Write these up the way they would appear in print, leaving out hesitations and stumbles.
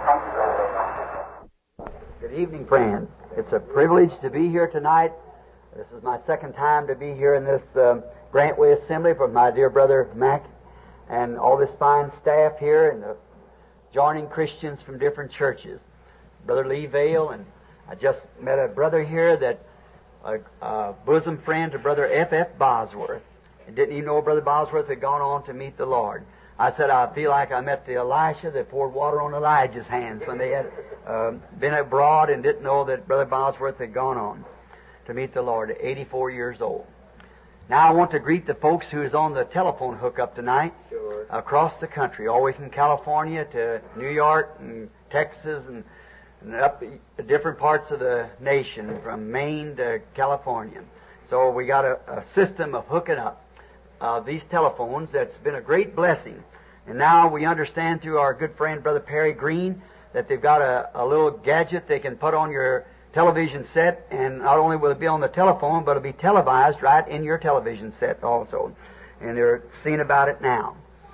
Good evening, friends. It's a privilege to be here tonight. This is my second time to be here in this Grantway Assembly from my dear brother Mac and all this fine staff here and the joining Christians from different churches. Brother Lee Vale, and I just met a brother here that a bosom friend to Brother F.F. Bosworth. I didn't even know Brother Bosworth had gone on to meet the Lord. I said, I feel like I met the Elisha that poured water on Elijah's hands when they had been abroad and didn't know that Brother Bosworth had gone on to meet the Lord at 84 years old. Now I want to greet the folks who is on the telephone hookup tonight across the country, all the way from California to New York and Texas and up different parts of the nation, from Maine to California. So we got a system of hooking up these telephones that's been a great blessing. And now we understand through our good friend Brother Perry Green that they've got a little gadget they can put on your television set, and not only will it be on the telephone, but it'll be televised right in your television set also. And they're seeing about it now.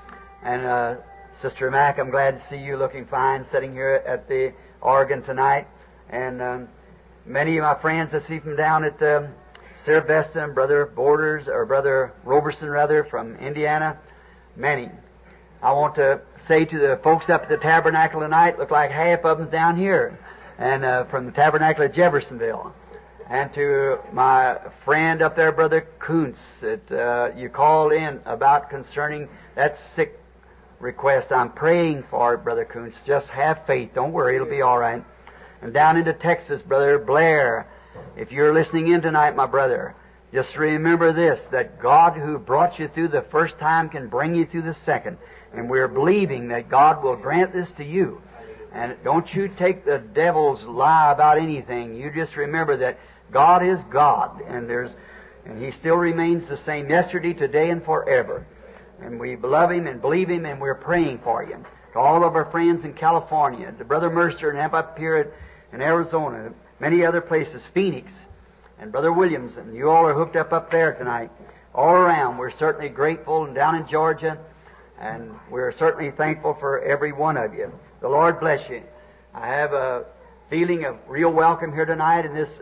And Sister Mac, I'm glad to see you looking fine sitting here at the organ tonight. And many of my friends I see from down at Sylvester and Brother Borders, or Brother Roberson rather, from Indiana, many. I want to say to the folks up at the Tabernacle tonight, look like half of them's down here, and from the Tabernacle at Jeffersonville. And to my friend up there, Brother Kuntz, that you called in about concerning that sick request. I'm praying for it, Brother Kuntz. Just have faith. Don't worry, it'll be all right. And down into Texas, Brother Blair, if you're listening in tonight, my brother, just remember this, that God who brought you through the first time can bring you through the second. And we're believing that God will grant this to you. And don't you take the devil's lie about anything. You just remember that God is God, and He still remains the same yesterday, today, and forever. And we love Him and believe Him, and we're praying for you. To all of our friends in California, to Brother Mercer and up here in Arizona, many other places, Phoenix, and Brother Williams, and you all are hooked up there tonight. All around, we're certainly grateful, and down in Georgia, and we're certainly thankful for every one of you. The Lord bless you. I have a feeling of real welcome here tonight in this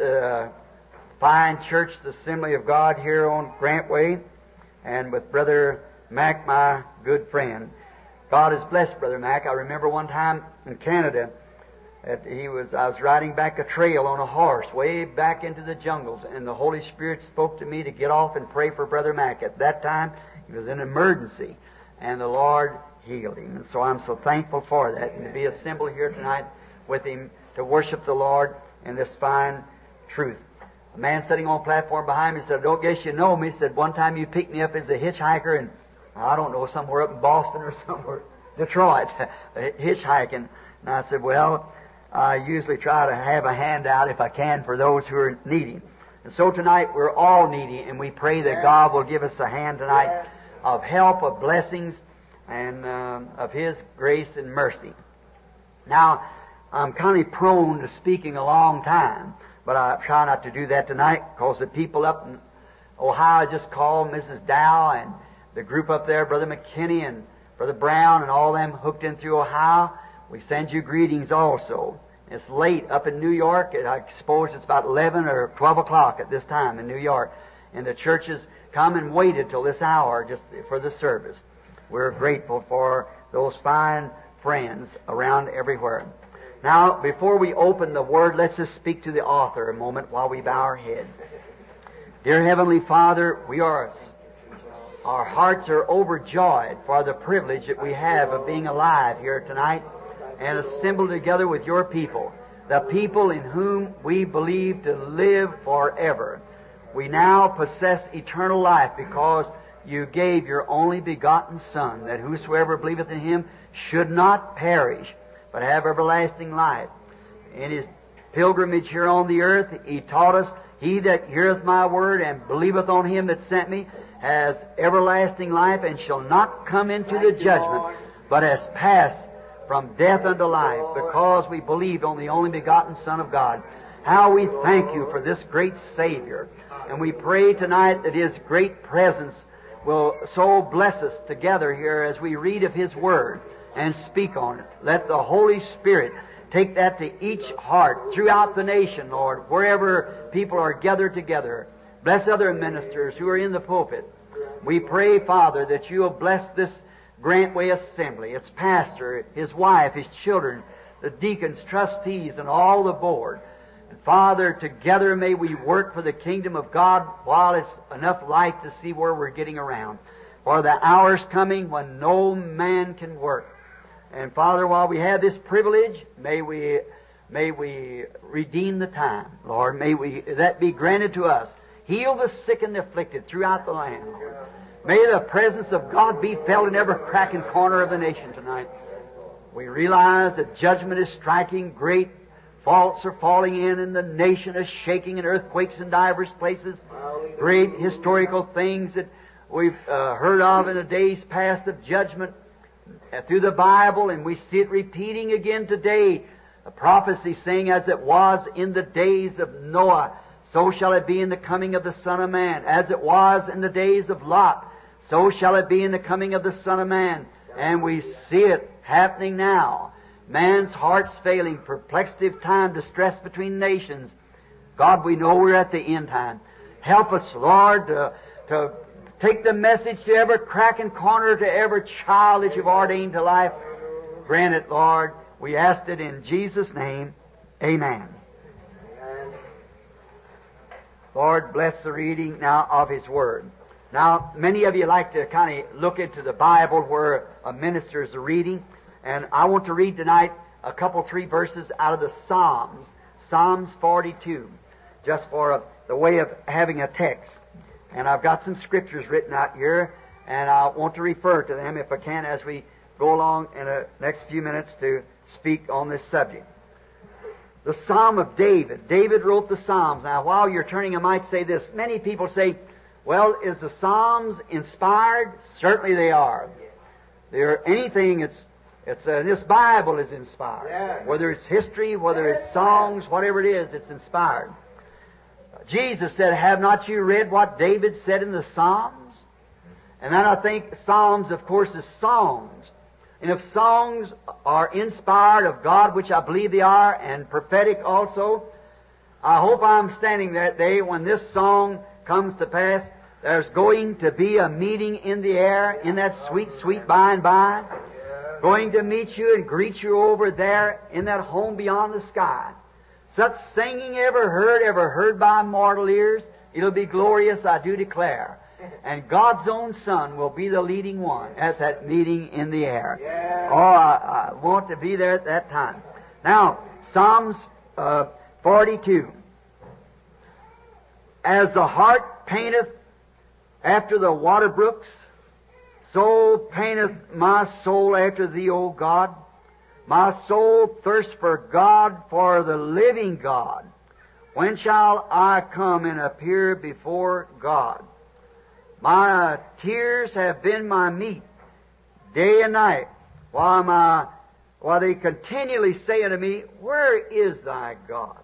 fine church, the Assembly of God here on Grantway, and with Brother Mac, my good friend. God has blessed Brother Mac. I remember one time in Canada that I was riding back a trail on a horse way back into the jungles, and the Holy Spirit spoke to me to get off and pray for Brother Mac. At that time, he was in emergency, and the Lord healed him. And so I'm so thankful for that, and to be assembled here tonight with him to worship the Lord in this fine truth. A man sitting on a platform behind me said, I don't guess you know me. He said, one time you picked me up as a hitchhiker, and I don't know, somewhere up in Boston or somewhere, Detroit, hitchhiking. And I said, well, I usually try to have a handout if I can for those who are needy. And so tonight we're all needy, and we pray that God will give us a hand tonight of help, of blessings, and of His grace and mercy. Now, I'm kind of prone to speaking a long time, but I try not to do that tonight, because the people up in Ohio just called, Mrs. Dow and the group up there, Brother McKinney and Brother Brown and all them hooked in through Ohio. We send you greetings also. It's late up in New York. I suppose it's about 11 or 12 o'clock at this time in New York. And the churches come and waited till this hour just for the service. We're grateful for those fine friends around everywhere. Now, before we open the Word, let's just speak to the author a moment while we bow our heads. Dear Heavenly Father, our hearts are overjoyed for the privilege that we have of being alive here tonight and assembled together with your people, the people in whom we believe to live forever. We now possess eternal life because you gave your only begotten Son, that whosoever believeth in Him should not perish, but have everlasting life. In His pilgrimage here on the earth, He taught us, He that heareth my word and believeth on Him that sent me has everlasting life and shall not come into the judgment, but has passed from death unto life, because we believed on the only begotten Son of God. How we thank you for this great Savior. And we pray tonight that His great presence will so bless us together here as we read of His Word. and speak on it. Let the Holy Spirit take that to each heart throughout the nation, Lord, wherever people are gathered together. Bless other ministers who are in the pulpit. We pray, Father, that You will bless this Grantway Assembly, its pastor, his wife, his children, the deacons, trustees, and all the board. And Father, together may we work for the kingdom of God while it's enough light to see where we're getting around. For the hour's coming when no man can work. And Father, while we have this privilege, may we redeem the time, Lord. May that be granted to us. Heal the sick and the afflicted throughout the land, Lord. May the presence of God be felt in every crack and corner of the nation tonight. We realize that judgment is striking. Great faults are falling in, and the nation is shaking, and earthquakes in divers places. Great historical things that we've heard of in the days past of judgment through the Bible, and we see it repeating again today. A prophecy saying, as it was in the days of Noah, so shall it be in the coming of the Son of Man. As it was in the days of Lot, so shall it be in the coming of the Son of Man. And we see it happening now. Man's heart's failing, perplexity of time, distress between nations. God, we know we're at the end time. Help us, Lord, to take the message to every crack and corner, to every child that You've ordained to life. Grant it, Lord. We ask it in Jesus' name. Amen. Lord, bless the reading now of His Word. Now, many of you like to kind of look into the Bible where a minister is reading, and I want to read tonight a couple, 3 verses out of the Psalms, Psalms 42, just for the way of having a text. And I've got some scriptures written out here, and I want to refer to them, if I can, as we go along in the next few minutes to speak on this subject. The Psalm of David. David wrote the Psalms. Now, while you're turning, I might say this. Many people say, well, is the Psalms inspired? Certainly they are. They're anything, this Bible is inspired. Yeah. Whether it's history, whether it's songs, whatever it is, it's inspired. Jesus said, have not you read what David said in the Psalms? And then I think Psalms, of course, is songs. And if songs are inspired of God, which I believe they are, and prophetic also, I hope I'm standing that day when this song comes to pass. There's going to be a meeting in the air, in that sweet, sweet by and by. Going to meet you and greet you over there in that home beyond the sky. Such singing ever heard by mortal ears. It'll be glorious, I do declare. And God's own Son will be the leading one at that meeting in the air. Oh, I want to be there at that time. Now, Psalms 42. As the heart painteth after the water brooks, so painteth my soul after Thee, O God. My soul thirsts for God, for the living God. When shall I come and appear before God? My tears have been my meat day and night, while they continually say unto me, where is Thy God?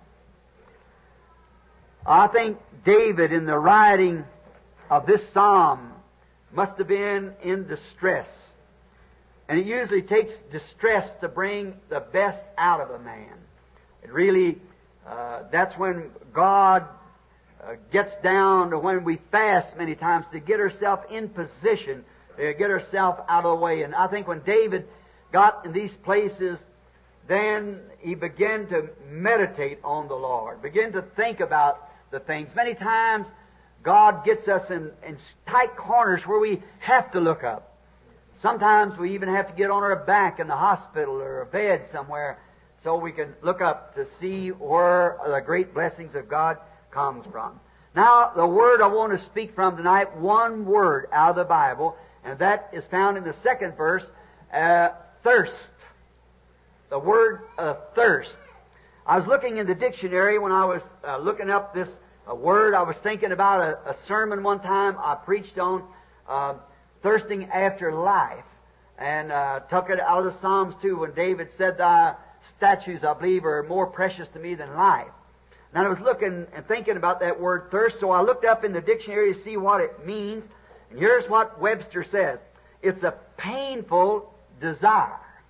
I think David, in the writing of this psalm, must have been in distress. And it usually takes distress to bring the best out of a man. It really, that's when God gets down to when we fast many times to get ourselves in position, to get ourselves out of the way. And I think when David got in these places, then he began to meditate on the Lord, begin to think about the things. Many times God gets us in tight corners where we have to look up. Sometimes we even have to get on our back in the hospital or a bed somewhere so we can look up to see where the great blessings of God comes from. Now, the word I want to speak from tonight, one word out of the Bible, and that is found in the second verse, thirst. The word thirst. I was looking in the dictionary when I was looking up this word. I was thinking about a sermon one time I preached on thirsting after life, and took it out of the Psalms too, when David said, Thy statutes, I believe, are more precious to me than life. And I was looking and thinking about that word thirst, so I looked up in the dictionary to see what it means. And here's what Webster says. It's a painful desire.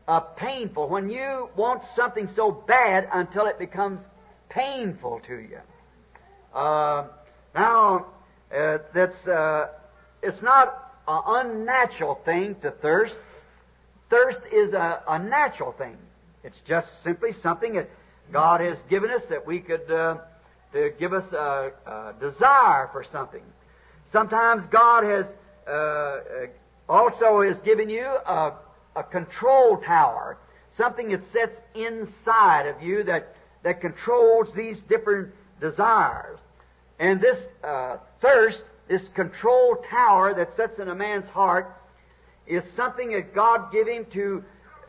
painful, when you want something so bad until it becomes painful to you. It's not an unnatural thing to thirst. Thirst is a natural thing. It's just simply something that God has given us that we could to give us a desire for something. Sometimes God has also has given you a control tower, something that sits inside of you that controls these different desires. And this thirst, this control tower that sits in a man's heart, is something that God gave him to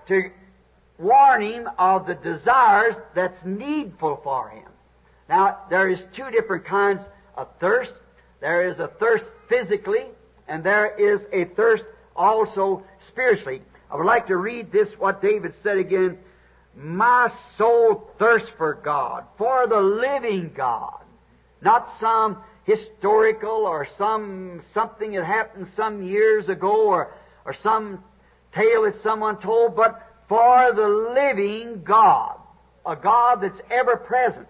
warn him of the desires that's needful for him. Now, there is two different kinds of thirst. There is a thirst physically, and there is a thirst also spiritually. I would like to read this, what David said again. My soul thirsts for God, for the living God. Not some historical or something that happened some years ago or some tale that someone told, but for the living God, a God that's ever present.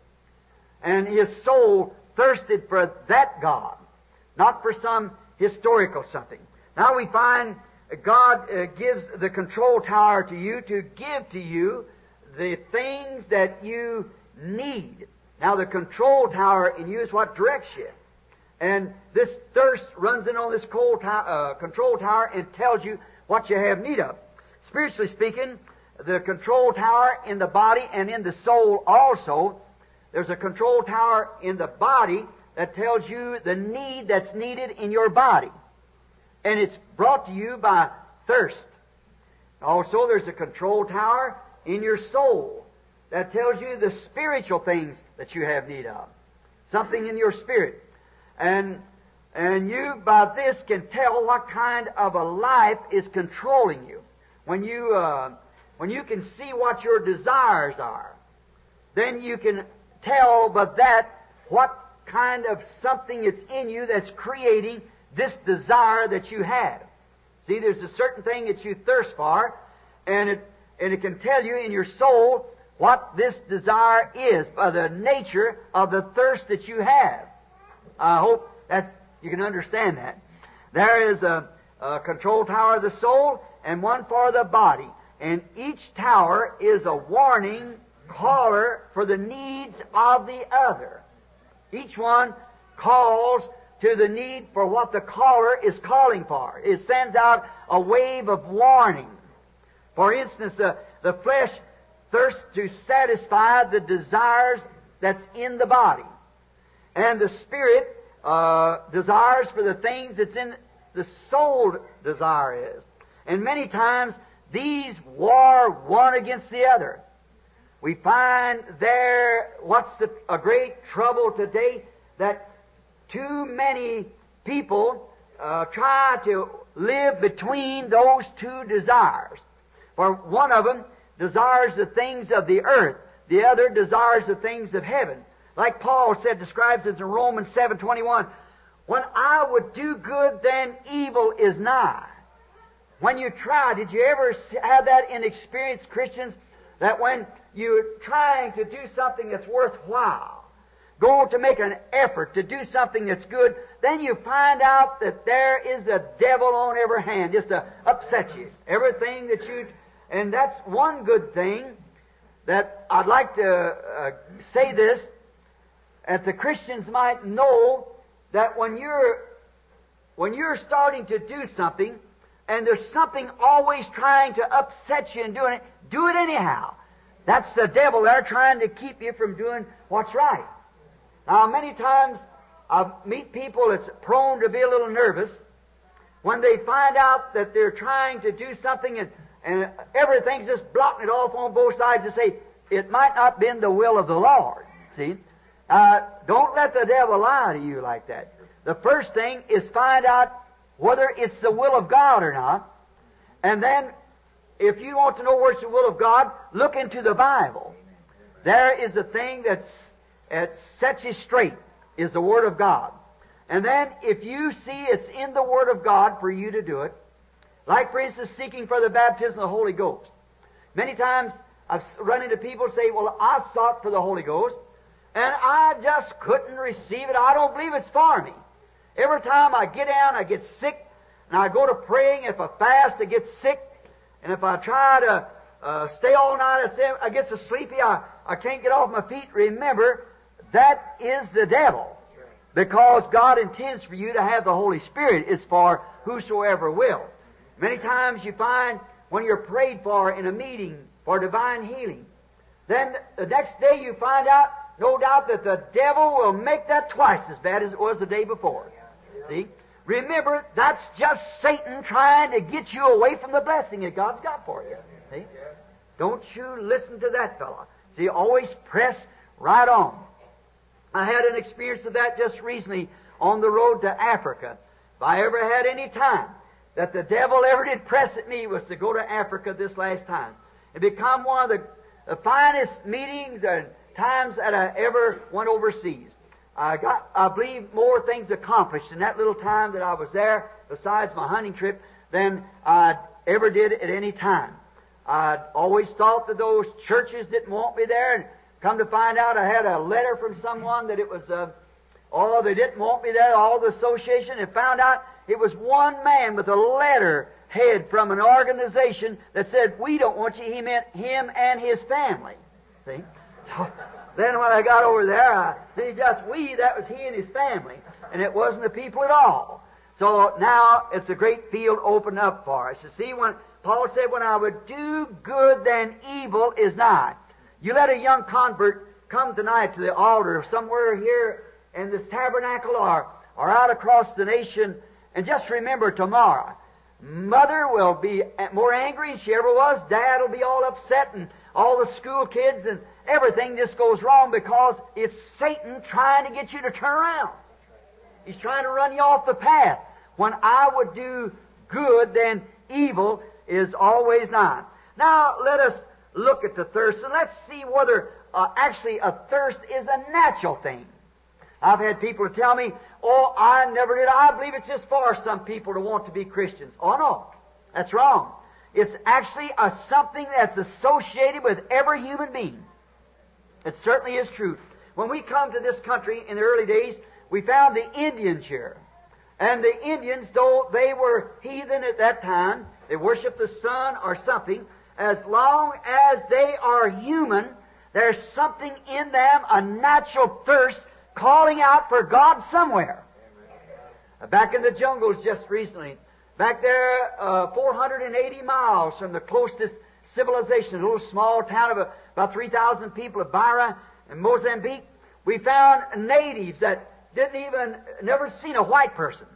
And his soul thirsted for that God, not for some historical something. Now we find God gives the control tower to you to give to you the things that you need. Now the control tower in you is what directs you. And this thirst runs in on this control tower and tells you what you have need of. Spiritually speaking, the control tower in the body and in the soul also, there's a control tower in the body that tells you the need that's needed in your body. And it's brought to you by thirst. Also, there's a control tower in your soul that tells you the spiritual things that you have need of. Something in your spirit. And you, by this, can tell what kind of a life is controlling you. When you can see what your desires are, then you can tell by that what kind of something it's in you that's creating this desire that you have. See, there's a certain thing that you thirst for, and it can tell you in your soul what this desire is by the nature of the thirst that you have. I hope that you can understand that. There is a control tower of the soul and one for the body. And each tower is a warning caller for the needs of the other. Each one calls to the need for what the caller is calling for. It sends out a wave of warning. For instance, the flesh thirsts to satisfy the desires that's in the body. And the spirit desires for the things that's in the soul desire is. And many times these war one against the other. We find there a great trouble today, that too many people try to live between those two desires. For one of them desires the things of the earth, the other desires the things of heaven. Like Paul describes it in Romans 7:21, when I would do good, then evil is nigh. When you try, did you ever have that in experienced Christians, that when you're trying to do something that's worthwhile, go to make an effort to do something that's good, then you find out that there is the devil on every hand just to upset you. Everything that you... And that's one good thing that I'd like to say this, that the Christians might know, that when you're starting to do something, and there's something always trying to upset you in doing it, do it anyhow. That's the devil there trying to keep you from doing what's right. Now, many times I meet people that's prone to be a little nervous when they find out that they're trying to do something and everything's just blocking it off on both sides to say, it might not be in the will of the Lord. See? Don't let the devil lie to you like that. The first thing is find out whether it's the will of God or not. And then, if you want to know where it's the will of God, look into the Bible. There is a thing that sets you straight, is the Word of God. And then, if you see it's in the Word of God for you to do it, like, for instance, seeking for the baptism of the Holy Ghost. Many times I've run into people say, well, I sought for the Holy Ghost, and I just couldn't receive it. I don't believe it's for me. Every time I get down, I get sick, and I go to praying. If I fast, I get sick. And if I try to stay all night, I get so sleepy, I can't get off my feet. Remember, that is the devil. Because God intends for you to have the Holy Spirit. It's for whosoever will. Many times you find when you're prayed for in a meeting for divine healing, then the next day you find out, no doubt, that the devil will make that twice as bad as it was the day before. See? Remember, that's just Satan trying to get you away from the blessing that God's got for you. See? Don't you listen to that fellow. See, always press right on. I had an experience of that just recently on the road to Africa. If I ever had any time that the devil ever did press at me, was to go to Africa this last time. It become one of the finest meetings and times that I ever went overseas. I got, I believe, more things accomplished in that little time that I was there, besides my hunting trip, than I ever did at any time. I'd always thought that those churches didn't want me there, and come to find out I had a letter from someone that it was, they didn't want me there, all the association, and found out it was one man with a letter head from an organization that said, we don't want you. He meant him and his family. See? So then when I got over there, that was he and his family, and it wasn't the people at all. So now it's a great field opened up for us. You see, when Paul said, when I would do good, then evil is nigh. You let a young convert come tonight to the altar somewhere here in this tabernacle or out across the nation, and just remember tomorrow, Mother will be more angry than she ever was. Dad will be all upset, and all the school kids, and everything just goes wrong because it's Satan trying to get you to turn around. He's trying to run you off the path. When I would do good, then evil is always nigh. Now, let us look at the thirst, and let's see whether actually a thirst is a natural thing. I've had people tell me, oh, I never did. I believe it's just for some people to want to be Christians. Oh, no. That's wrong. It's actually something that's associated with every human being. It certainly is true. When we come to this country in the early days, we found the Indians here. And the Indians, though they were heathen at that time, they worshiped the sun or something, as long as they are human, there's something in them, a natural thirst, calling out for God somewhere. Back in the jungles just recently, back there 480 miles from the closest civilization, a little small town of about 3,000 people of Beira in Mozambique, we found natives that never seen a white person.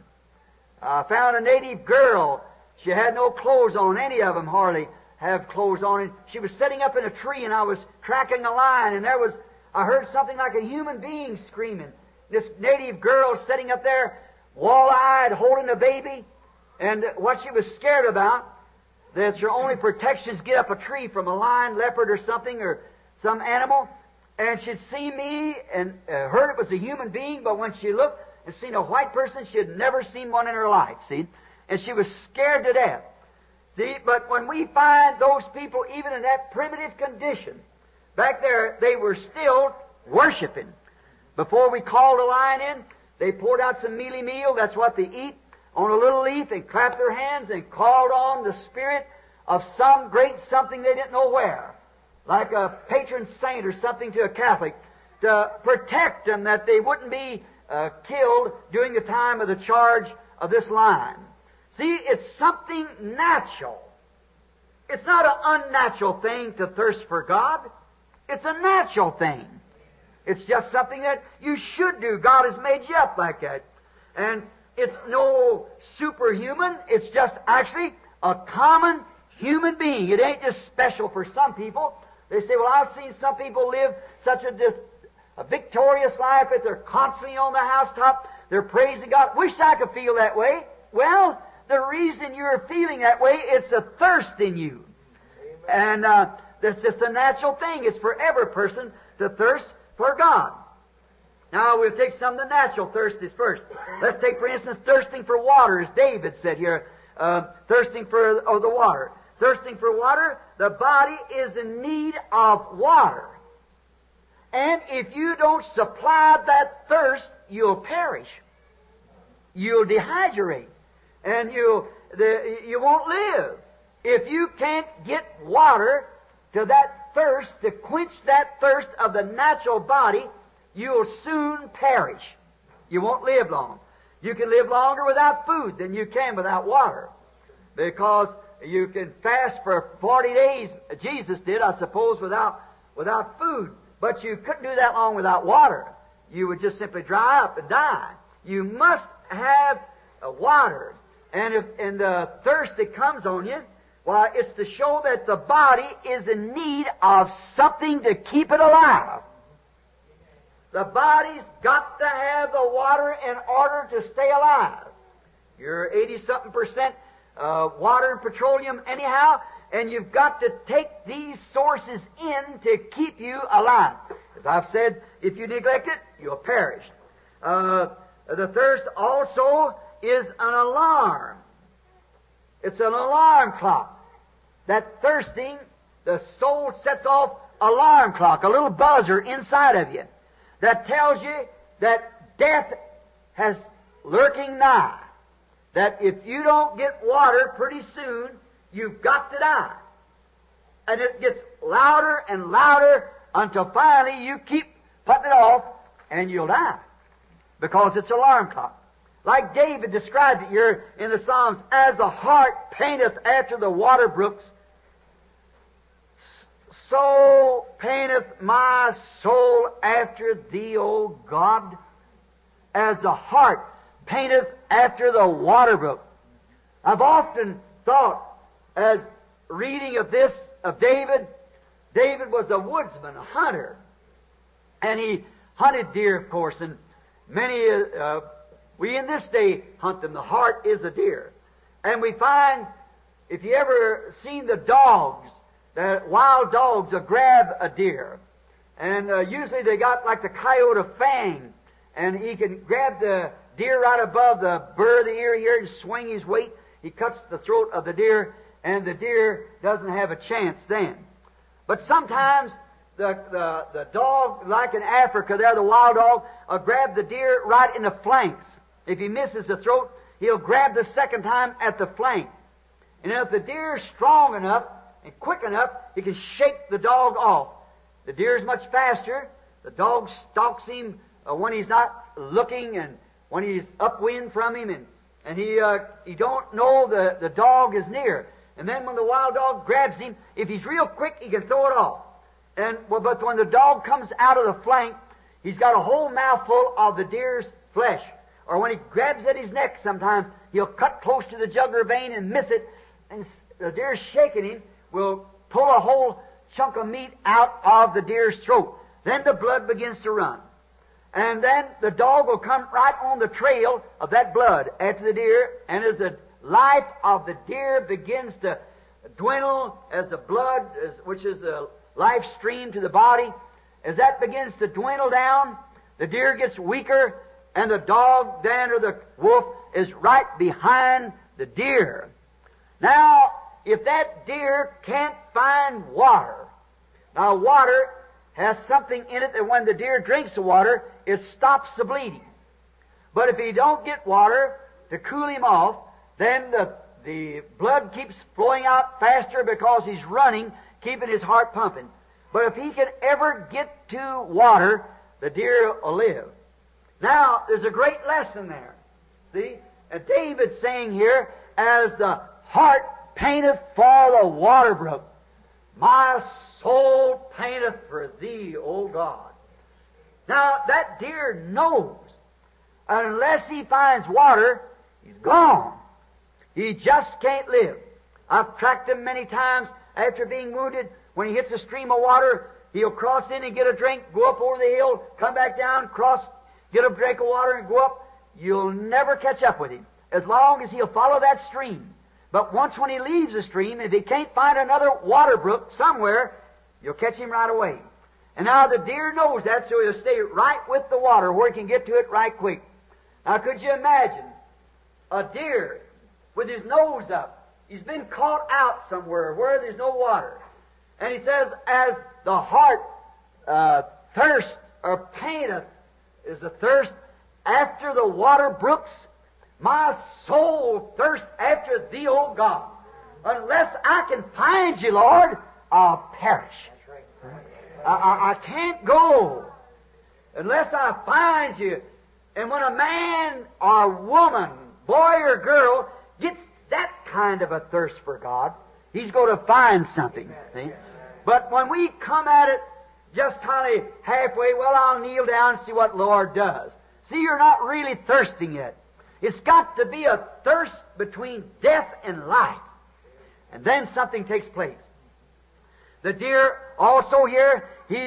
Found a native girl. She had no clothes on. Any of them hardly have clothes on. And she was sitting up in a tree, and I was tracking a line, and I heard something like a human being screaming. This native girl sitting up there, wall-eyed, holding a baby, and what she was scared about, that her only protection is get up a tree from a lion, leopard, or something, or some animal, and she'd seen me and heard it was a human being, but when she looked and seen a white person, she had never seen one in her life, see? And she was scared to death. See, but when we find those people even in that primitive condition, back there, they were still worshiping. Before we called a lion in, they poured out some mealy meal, that's what they eat, on a little leaf, and clapped their hands and called on the spirit of some great something they didn't know where, like a patron saint or something to a Catholic, to protect them that they wouldn't be killed during the time of the charge of this lion. See, it's something natural. It's not an unnatural thing to thirst for God. It's a natural thing. It's just something that you should do. God has made you up like that. And it's no superhuman. It's just actually a common human being. It ain't just special for some people. They say, well, I've seen some people live such a victorious life that they're constantly on the housetop. They're praising God. Wish I could feel that way. Well, the reason you're feeling that way, it's a thirst in you. Amen. And that's just a natural thing. It's for every person to thirst for God. Now, we'll take some of the natural thirsties first. Let's take, for instance, thirsting for water, as David said here, thirsting for the water. Thirsting for water, the body is in need of water. And if you don't supply that thirst, you'll perish. You'll dehydrate. And you won't live. If you can't get water to that thirst, to quench that thirst of the natural body, you'll soon perish. You won't live long. You can live longer without food than you can without water. Because you can fast for 40 days, Jesus did, I suppose, without food. But you couldn't do that long without water. You would just simply dry up and die. You must have water. And the thirst that comes on you, why, it's to show that the body is in need of something to keep it alive. The body's got to have the water in order to stay alive. You're 80-something% water and petroleum anyhow, and you've got to take these sources in to keep you alive. As I've said, if you neglect it, you'll perish. The thirst also is an alarm. It's an alarm clock. That thirsting, the soul sets off alarm clock, a little buzzer inside of you that tells you that death has lurking nigh. That if you don't get water pretty soon, you've got to die. And it gets louder and louder until finally you keep putting it off and you'll die. Because it's an alarm clock. Like David described it here in the Psalms, as the hart painteth after the water brooks, so painteth my soul after Thee, O God. As the hart painteth after the water brook. I've often thought, as reading of this, of David was a woodsman, a hunter. And he hunted deer, of course, and many, we in this day hunt them. The hart is a deer. And we find, if you ever seen the dogs, the wild dogs will grab a deer. And usually they got like the coyote a fang. And he can grab the deer right above the burr of the ear here and swing his weight. He cuts the throat of the deer, and the deer doesn't have a chance then. But sometimes the dog, like in Africa there, the wild dog, will grab the deer right in the flanks. If he misses the throat, he'll grab the second time at the flank. And if the deer is strong enough and quick enough, he can shake the dog off. The deer is much faster. The dog stalks him when he's not looking and when he's upwind from him, and he don't know the dog is near. And then when the wild dog grabs him, if he's real quick, he can throw it off. But when the dog comes out of the flank, he's got a whole mouthful of the deer's flesh. Or when he grabs at his neck, sometimes he'll cut close to the jugular vein and miss it, and the deer shaking him will pull a whole chunk of meat out of the deer's throat. Then the blood begins to run. And then the dog will come right on the trail of that blood after the deer, and as the life of the deer begins to dwindle, as the blood, which is the life stream to the body, as that begins to dwindle down, the deer gets weaker, and the dog then, or the wolf, is right behind the deer. Now, if that deer can't find water, now water has something in it that when the deer drinks the water, it stops the bleeding. But if he don't get water to cool him off, then the blood keeps flowing out faster because he's running, keeping his heart pumping. But if he can ever get to water, the deer will live. Now, there's a great lesson there. See? And David's saying here, as the hart painteth for the water brook, my soul painteth for Thee, O God. Now, that deer knows, unless he finds water, he's gone. He just can't live. I've tracked him many times after being wounded. When he hits a stream of water, he'll cross in and get a drink, go up over the hill, come back down, cross, get a drink of water, and go up. You'll never catch up with him, as long as he'll follow that stream. But once when he leaves the stream, if he can't find another water brook somewhere, you'll catch him right away. And now the deer knows that, so he'll stay right with the water where he can get to it right quick. Now could you imagine a deer with his nose up? He's been caught out somewhere where there's no water. And he says, as the heart thirst or panteth, is the thirst after the water brooks, my soul thirsts after Thee, O God. Unless I can find You, Lord, I'll perish. I can't go unless I find You. And when a man or woman, boy or girl, gets that kind of a thirst for God, he's going to find something. See? But when we come at it just kind of halfway, well, I'll kneel down and see what Lord does. See, you're not really thirsting yet. It's got to be a thirst between death and life. And then something takes place. The deer also here,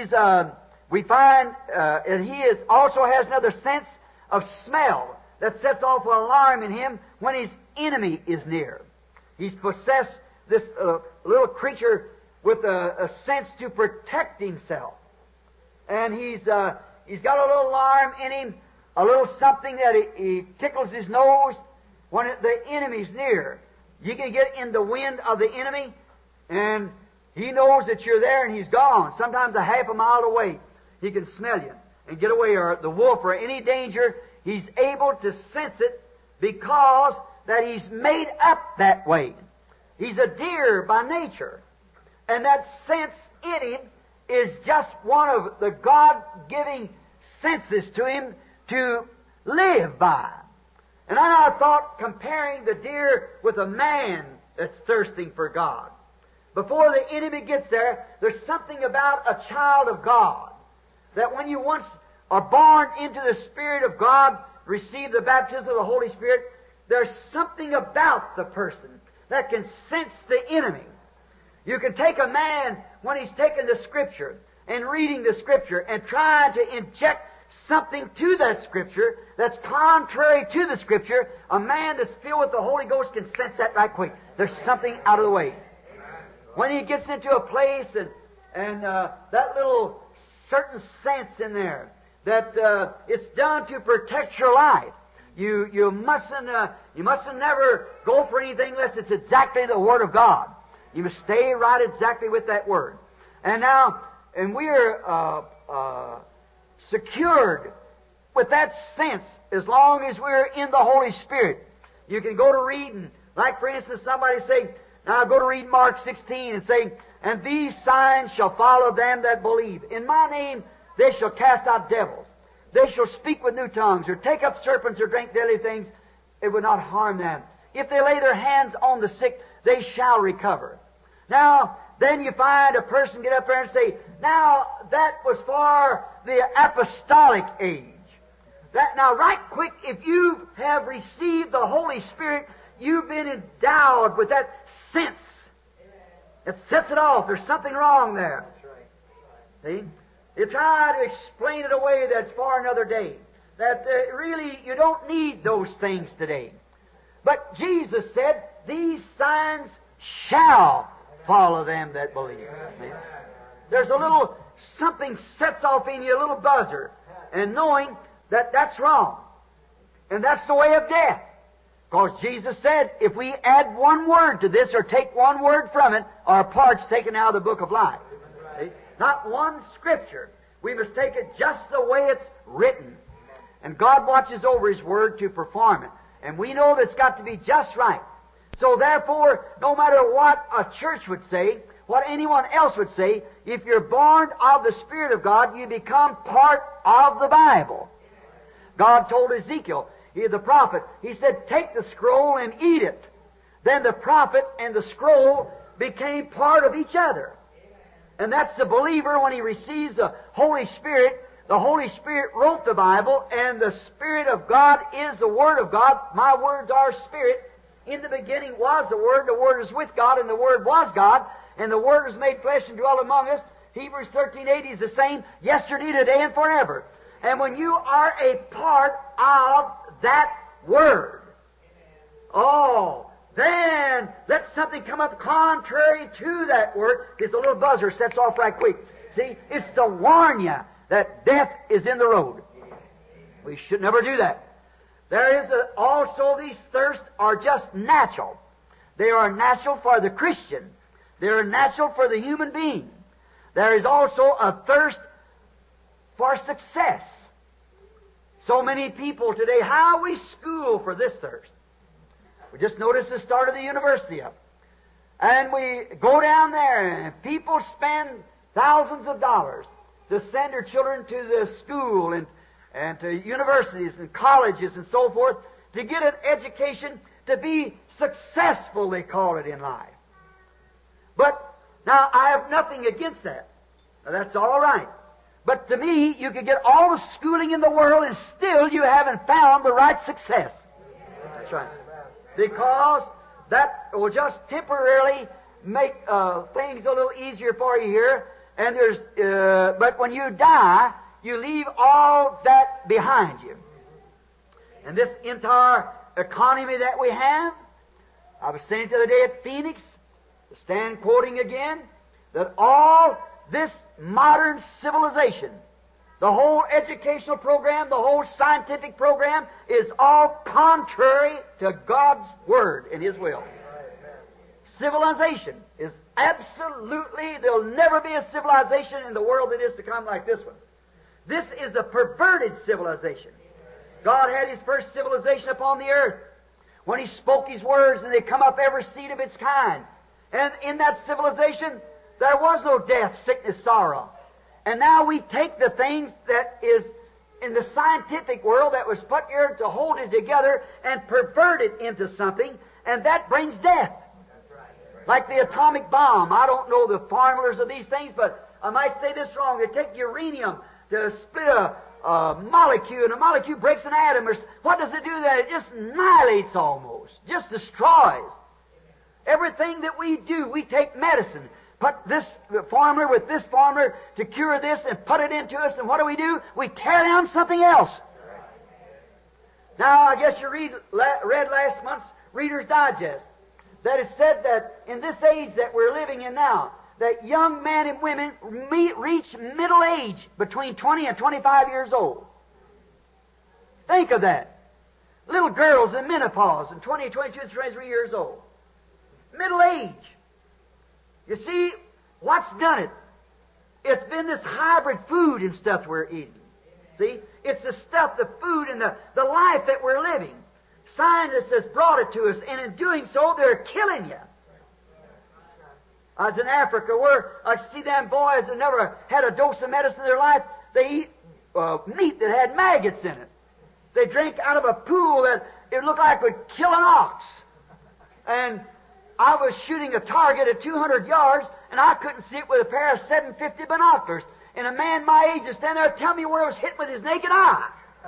we find that he also has another sense of smell that sets off an alarm in him when his enemy is near. He's possessed, this little creature, with a sense to protect himself. And he's got a little alarm in him, a little something that he tickles his nose when the enemy's near. You can get in the wind of the enemy, and he knows that you're there, and he's gone. Sometimes a half a mile away, he can smell you and get away, or the wolf, or any danger. He's able to sense it because that he's made up that way. He's a deer by nature. And that sense in him is just one of the God-giving senses to him to live by. And I thought, comparing the deer with a man that's thirsting for God. Before the enemy gets there, there's something about a child of God, that when you once are born into the Spirit of God, receive the baptism of the Holy Spirit, there's something about the person that can sense the enemy. You can take a man when he's taking the Scripture and reading the Scripture and trying to inject something to that Scripture that's contrary to the Scripture. A man that's filled with the Holy Ghost can sense that right quick. There's something out of the way. When he gets into a place and that little certain sense in there that it's done to protect your life. You mustn't never go for anything unless it's exactly the Word of God. You must stay right exactly with that Word. And we're secured with that sense as long as we're in the Holy Spirit. You can go to reading, like for instance, somebody say, now go to read Mark 16 and say, and these signs shall follow them that believe. In my name they shall cast out devils. They shall speak with new tongues, or take up serpents, or drink deadly things. It will not harm them. If they lay their hands on the sick, they shall recover. Now, then you find a person get up there and say, now, that was for the apostolic age. Now, right quick, if you have received the Holy Spirit, you've been endowed with that sense. It sets it off. There's something wrong there. See? You try to explain it away, that's for another day. That really, you don't need those things today. But Jesus said, these signs shall follow them that believe. There's a little something sets off in you, a little buzzer, and knowing that that's wrong. And that's the way of death. Because Jesus said, if we add one word to this or take one word from it, our part's taken out of the book of life. See? Not one Scripture. We must take it just the way it's written. And God watches over His Word to perform it. And we know that it's got to be just right. So therefore, no matter what a church would say, what anyone else would say, if you're born of the Spirit of God, you become part of the Bible. God told Ezekiel, the prophet, He said, take the scroll and eat it. Then the prophet and the scroll became part of each other. And that's the believer when he receives the Holy Spirit. The Holy Spirit wrote the Bible, and the Spirit of God is the Word of God. My words are Spirit. In the beginning was the Word is with God, and the Word was God, and the Word was made flesh and dwelt among us. Hebrews 13:8 is the same yesterday, today, and forever. And when you are a part of that Word, then let something come up contrary to that Word, because the little buzzer sets off right quick. See, it's to warn you that death is in the road. We should never do that. There is also these thirsts are just natural. They are natural for the Christian. They're natural for the human being. There is also a thirst for success. So many people today, how we school for this thirst. We just noticed the start of the university up. And we go down there and people spend thousands of dollars to send their children to the school and to universities and colleges and so forth to get an education to be successful, they call it, in life. But now I have nothing against that. Now, that's all right. But to me, you could get all the schooling in the world and still you haven't found the right success. That's right. Because that will just temporarily make things a little easier for you here. And but when you die, you leave all that behind you. And this entire economy that we have, I was saying the other day at Phoenix, to stand quoting again, that all this modern civilization, the whole educational program, the whole scientific program, is all contrary to God's Word and His will. Civilization is absolutely, there'll never be a civilization in the world that is to come like this one. This is a perverted civilization. God had His first civilization upon the earth when He spoke His words, and they come up every seed of its kind. And in that civilization, there was no death, sickness, sorrow. And now we take the things that is in the scientific world that was put here to hold it together and pervert it into something, and that brings death. Like the atomic bomb. I don't know the formulas of these things, but I might say this wrong. They take uranium to split a molecule, and a molecule breaks an atom. What does it do then? It just annihilates almost. Just destroys. Everything that we do, we take medicine, put this formula with this formula to cure this and put it into us, and what do? We tear down something else. Now, I guess you read last month's Reader's Digest, that it said that in this age that we're living in now, that young men and women reach middle age between 20 and 25 years old. Think of that. Little girls in menopause and 20, 22, 23 years old. Middle age. You see, what's done it? It's been this hybrid food and stuff we're eating. See? It's the stuff, the food and the life that we're living. Scientists has brought it to us, and in doing so, they're killing you. I was in Africa where I see them boys that never had a dose of medicine in their life. They eat meat that had maggots in it. They drink out of a pool that it looked like would kill an ox. And I was shooting a target at 200 yards, and I couldn't see it with a pair of 750 binoculars. And a man my age is standing there telling me where it was hit with his naked eye.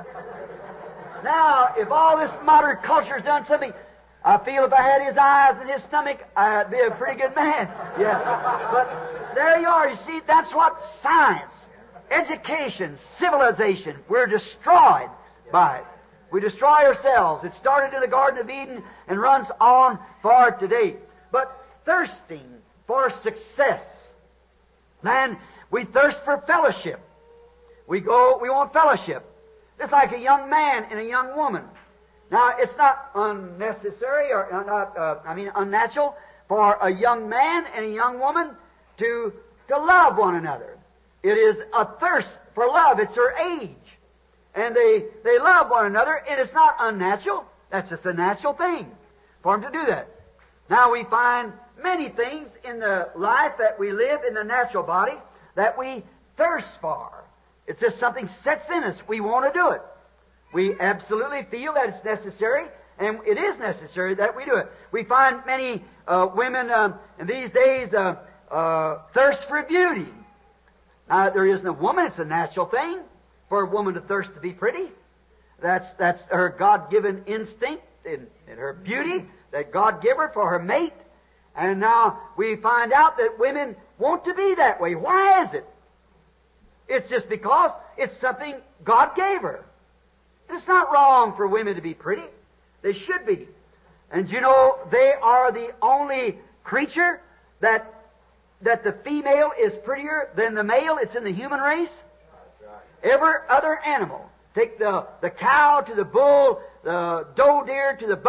Now, if all this modern culture has done something, I feel if I had his eyes and his stomach, I'd be a pretty good man. Yeah. But there you are. You see, that's what science, education, civilization, we're destroyed by it. We destroy ourselves. It started in the Garden of Eden and runs on for today. But thirsting for success. Man, we thirst for fellowship. We want fellowship. It's like a young man and a young woman. Now, it's not unnecessary or unnatural for a young man and a young woman to love one another. It is a thirst for love. It's their age. And they love one another, and it's not unnatural. That's just a natural thing for them to do that. Now, we find many things in the life that we live in the natural body that we thirst for. It's just something sets in us. We want to do it. We absolutely feel that it's necessary, and it is necessary that we do it. We find many women in these days thirst for beauty. Now, there isn't a woman. It's a natural thing for a woman to thirst to be pretty. That's her God-given instinct in her beauty that God gave her for her mate. And now we find out that women want to be that way. Why is it? It's just because it's something God gave her. It's not wrong for women to be pretty. They should be. And you know, they are the only creature that the female is prettier than the male. It's in the human race. Every other animal, take the cow to the bull, the doe deer to the buck,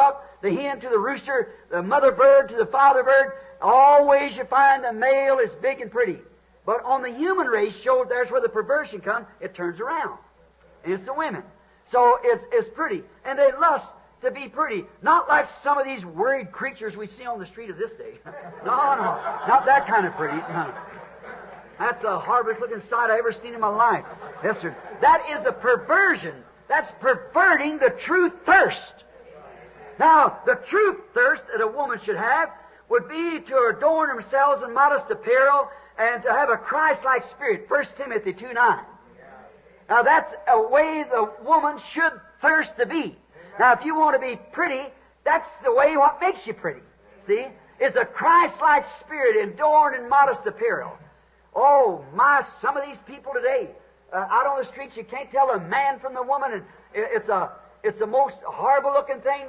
the hen to the rooster, the mother bird to the father bird, always you find the male is big and pretty. But on the human race, shows there's where the perversion comes, it turns around. And it's the women. So it's pretty. And they lust to be pretty. Not like some of these worried creatures we see on the street of this day. No, not that kind of pretty. No. That's the hardest looking sight I ever seen in my life. Yes, sir. That is a perversion. That's perverting the true thirst. Now, the true thirst that a woman should have would be to adorn themselves in modest apparel and to have a Christ-like spirit. 1 Timothy 2:9. Now, that's a way the woman should thirst to be. Now, if you want to be pretty, that's the way what makes you pretty. See? It's a Christ-like spirit adorned in modest apparel. Oh, my, some of these people today, out on the streets, you can't tell a man from the woman, and it's the most horrible-looking thing.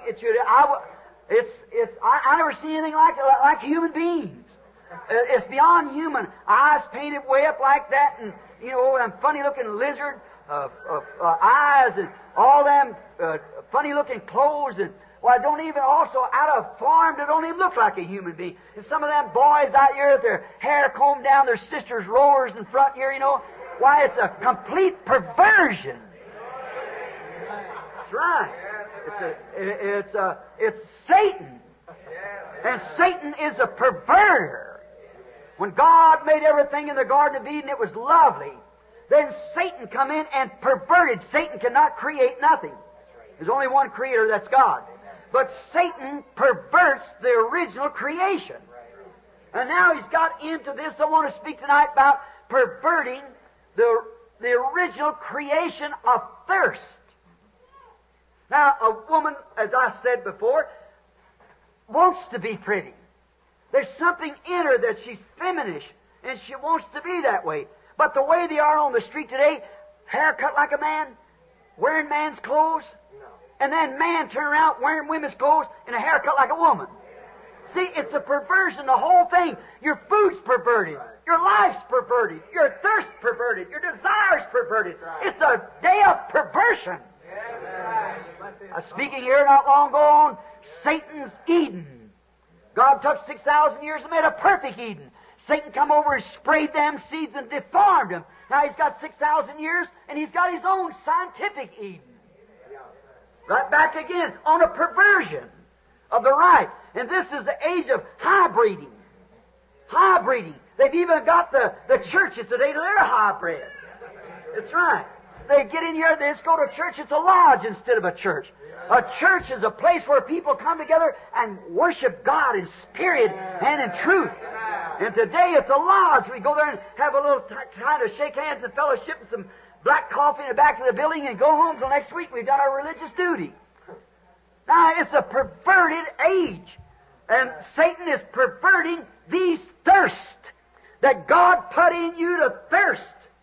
I never seen anything like human beings. It's beyond human. Eyes painted way up like that, and them funny-looking lizard eyes, and all them funny-looking clothes, and don't even also out of farm, they don't even look like a human being. And some of them boys out here with their hair combed down, their sisters' rollers in front here, why, it's a complete perversion. That's right. It's Satan. And Satan is a perverter. When God made everything in the Garden of Eden, it was lovely. Then Satan come in and perverted. Satan cannot create nothing. There's only one creator, that's God. But Satan perverts the original creation. And now he's got into this. I want to speak tonight about perverting the original creation of thirst. Now, a woman, as I said before, wants to be pretty. There's something in her that she's feminish, and she wants to be that way. But the way they are on the street today, haircut like a man, wearing man's clothes, and then man turn around wearing women's clothes and a haircut like a woman. See, it's a perversion, the whole thing. Your food's perverted. Your life's perverted. Your thirst perverted. Your desire's perverted. It's a day of perversion. I was speaking here not long ago on Satan's Eden. God took 6,000 years and made a perfect Eden. Satan come over and sprayed them seeds and deformed them. Now he's got 6,000 years and he's got his own scientific Eden. Right back again on a perversion of the right. And this is the age of hybriding. Hybriding. They've even got the churches today, they're hybrid. That's right. They get in here, they just go to church, it's a lodge instead of a church. A church is a place where people come together and worship God in spirit and in truth. And today it's a lodge. We go there and have a little time to shake hands and fellowship and some black coffee in the back of the building and go home till next week. We've done our religious duty. Now, it's a perverted age. And Satan is perverting these thirst that God put in you to thirst.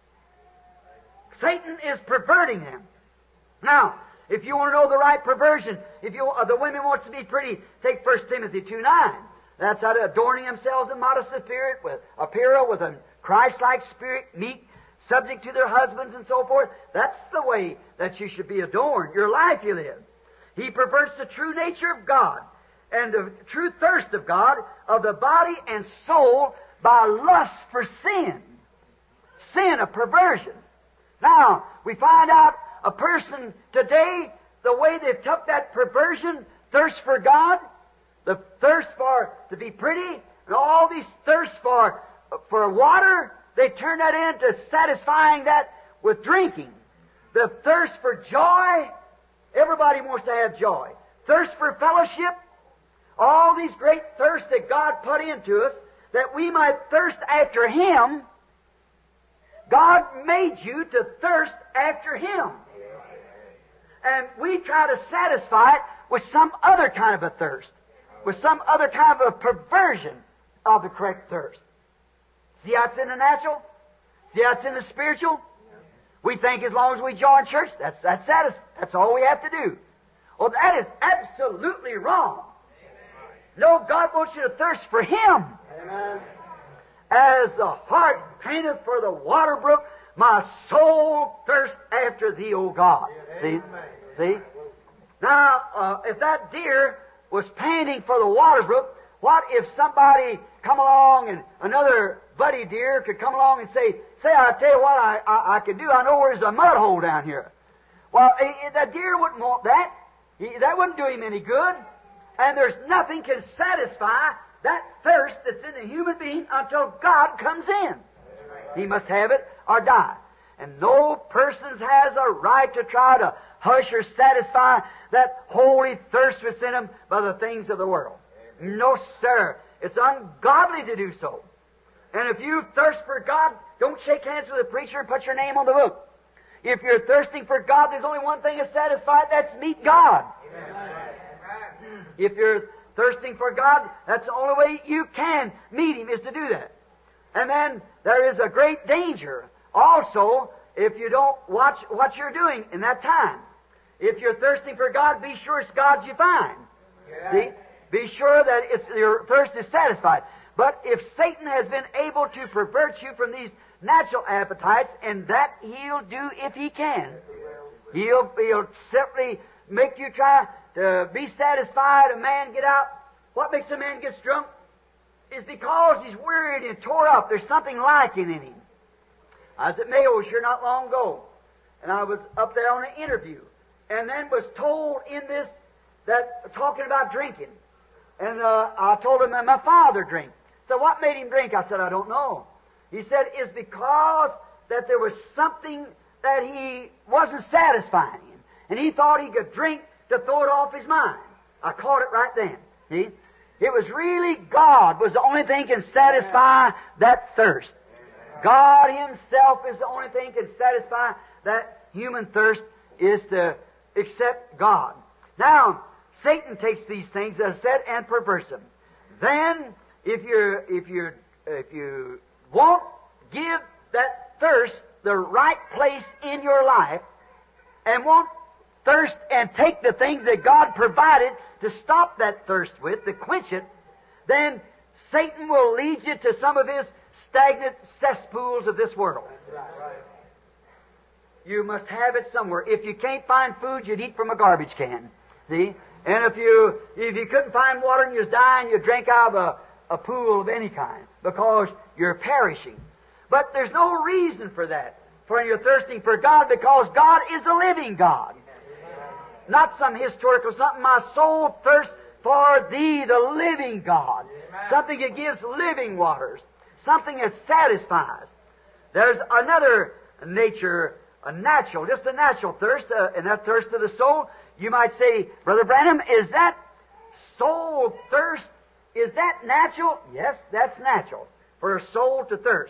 Satan is perverting them. Now, if you want to know the right perversion, if the women wants to be pretty, take 1 Timothy 2:9. That's how to adorning themselves in modest apparel with a Christ-like spirit, meek, subject to their husbands and so forth. That's the way that you should be adorned, your life you live. He perverts the true nature of God and the true thirst of God, of the body and soul, by lust for sin. Sin, a perversion. Now, we find out a person today, the way they've took that perversion, thirst for God, the thirst for to be pretty, and all these thirsts for water, they turn that into satisfying that with drinking. The thirst for joy, everybody wants to have joy. Thirst for fellowship, all these great thirsts that God put into us, that we might thirst after Him. God made you to thirst after Him. And we try to satisfy it with some other kind of a thirst, with some other kind of a perversion of the correct thirst. See how it's in the natural? See how it's in the spiritual? We think as long as we join church, that's all we have to do. Well, that is absolutely wrong. No, God wants you to thirst for Him. Amen. As the hart panteth for the water brook, my soul thirsts after Thee, O God. See? See? Now, if that deer was panting for the water brook, what if somebody come along and another buddy deer could come along and say, I tell you what I could do. I know there's a mud hole down here. Well, the deer wouldn't want that. That wouldn't do him any good. And there's nothing can satisfy that thirst that's in the human being until God comes in. He must have it or die. And no person has a right to try to hush or satisfy that holy thirst within him by the things of the world. No, sir. It's ungodly to do so. And if you thirst for God, don't shake hands with the preacher and put your name on the book. If you're thirsting for God, there's only one thing to satisfy it, that's meet God. Amen. If you're thirsting for God, that's the only way you can meet Him, is to do that. And then there is a great danger also if you don't watch what you're doing in that time. If you're thirsting for God, be sure it's God you find. Yeah. See? Be sure that your thirst is satisfied. But if Satan has been able to pervert you from these natural appetites, and that he'll do if he can. He'll simply make you try to be satisfied. A man get out. What makes a man get drunk is because he's wearied and tore up. There's something lacking in him. I was at Mayo here not long ago, and I was up there on an interview, and then was told in this that talking about drinking. And I told him that my father drank. So what made him drink? I said, I don't know. He said, it's because that there was something that he wasn't satisfying him. And he thought he could drink to throw it off his mind. I caught it right then. See? It was really God was the only thing can satisfy that thirst. God Himself is the only thing can satisfy that human thirst, is to accept God. Now, Satan takes these things, as I said, and perverts them. Then, if you won't give that thirst the right place in your life, and won't thirst and take the things that God provided to stop that thirst with, to quench it, then Satan will lead you to some of his stagnant cesspools of this world. You must have it somewhere. If you can't find food, you'd eat from a garbage can. See? And if you couldn't find water and you was dying, you'd drink out of a pool of any kind, because you're perishing. But there's no reason for that. For you're thirsting for God, because God is a living God. Not some historical something. My soul thirsts for Thee, the living God. Something that gives living waters. Something that satisfies. There's another nature, just a natural thirst, and that thirst of the soul. You might say, Brother Branham, is that soul thirst, is that natural? Yes, that's natural, for a soul to thirst.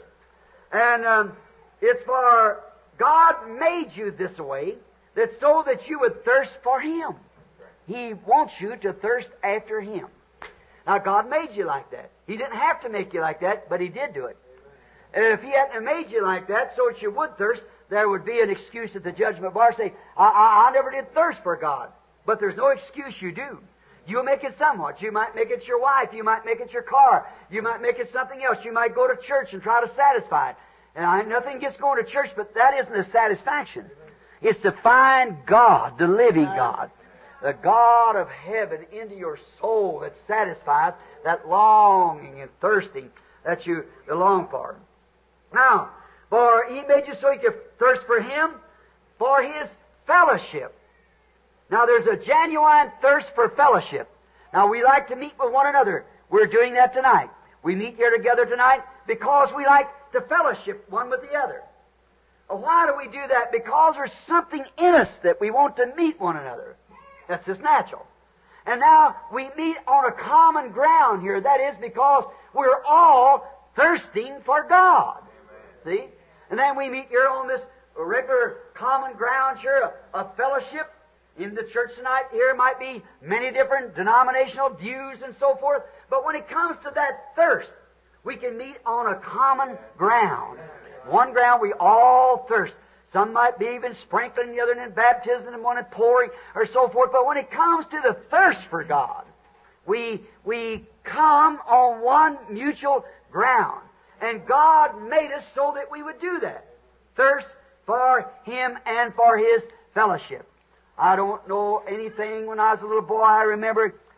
And it's for God made you this way, so that you would thirst for Him. He wants you to thirst after Him. Now, God made you like that. He didn't have to make you like that, but He did do it. And if He hadn't made you like that so that you would thirst, there would be an excuse at the judgment bar, say, I never did thirst for God. But there's no excuse you do. You'll make it somewhat. You might make it your wife. You might make it your car. You might make it something else. You might go to church and try to satisfy it. And nothing gets going to church, but that isn't a satisfaction. It's to find God, the living God, the God of heaven, into your soul that satisfies that longing and thirsting that you long for. Now, for He made you so you could thirst for Him, for His fellowship. Now, there's a genuine thirst for fellowship. Now, we like to meet with one another. We're doing that tonight. We meet here together tonight because we like to fellowship one with the other. Why do we do that? Because there's something in us that we want to meet one another. That's just natural. And now we meet on a common ground here. That is because we're all thirsting for God. Amen. See? And then we meet here on this regular common ground here, a fellowship. In the church tonight, here might be many different denominational views and so forth. But when it comes to that thirst, we can meet on a common ground. One ground we all thirst. Some might be even sprinkling, the other in baptism, and one in pouring, or so forth. But when it comes to the thirst for God, we come on one mutual ground. And God made us so that we would do that. Thirst for Him and for His fellowship. I don't know anything. When I was a little boy, I remember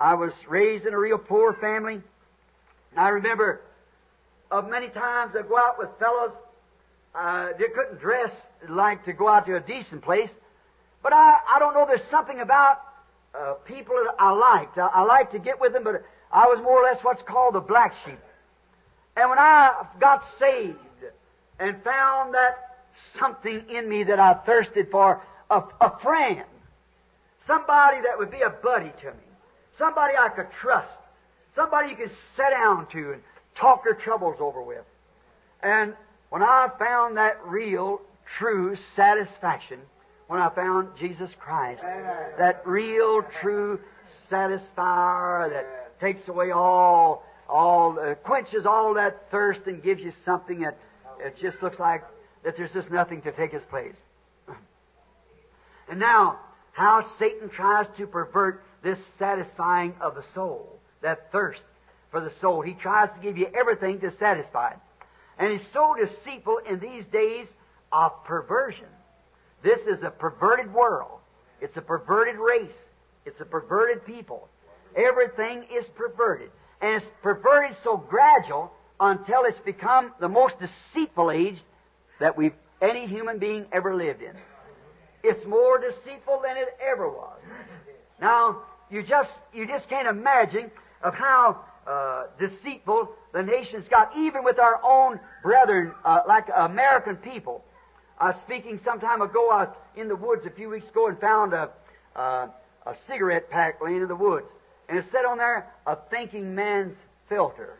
I was raised in a real poor family. And I remember of many times I'd go out with fellows. They couldn't dress like to go out to a decent place. But I don't know, there's something about people that I liked. I liked to get with them, but I was more or less what's called the black sheep. And when I got saved and found that something in me that I thirsted for, a friend, somebody that would be a buddy to me, somebody I could trust, somebody you could sit down to and talk your troubles over with. And when I found that real, true satisfaction, when I found Jesus Christ, that real, true satisfier that takes away quenches all that thirst and gives you something that it just looks like that there's just nothing to take its place. And now, how Satan tries to pervert this satisfying of the soul, that thirst for the soul. He tries to give you everything to satisfy it. And he's so deceitful in these days of perversion. This is a perverted world. It's a perverted race. It's a perverted people. Everything is perverted. And it's perverted so gradual until it's become the most deceitful age that any human being ever lived in. It's more deceitful than it ever was. Now, you just can't imagine of how deceitful the nation's got, even with our own brethren, like American people. I was speaking some time ago. I was in the woods a few weeks ago and found a cigarette pack laying in the woods. And it said on there, "A thinking man's filter."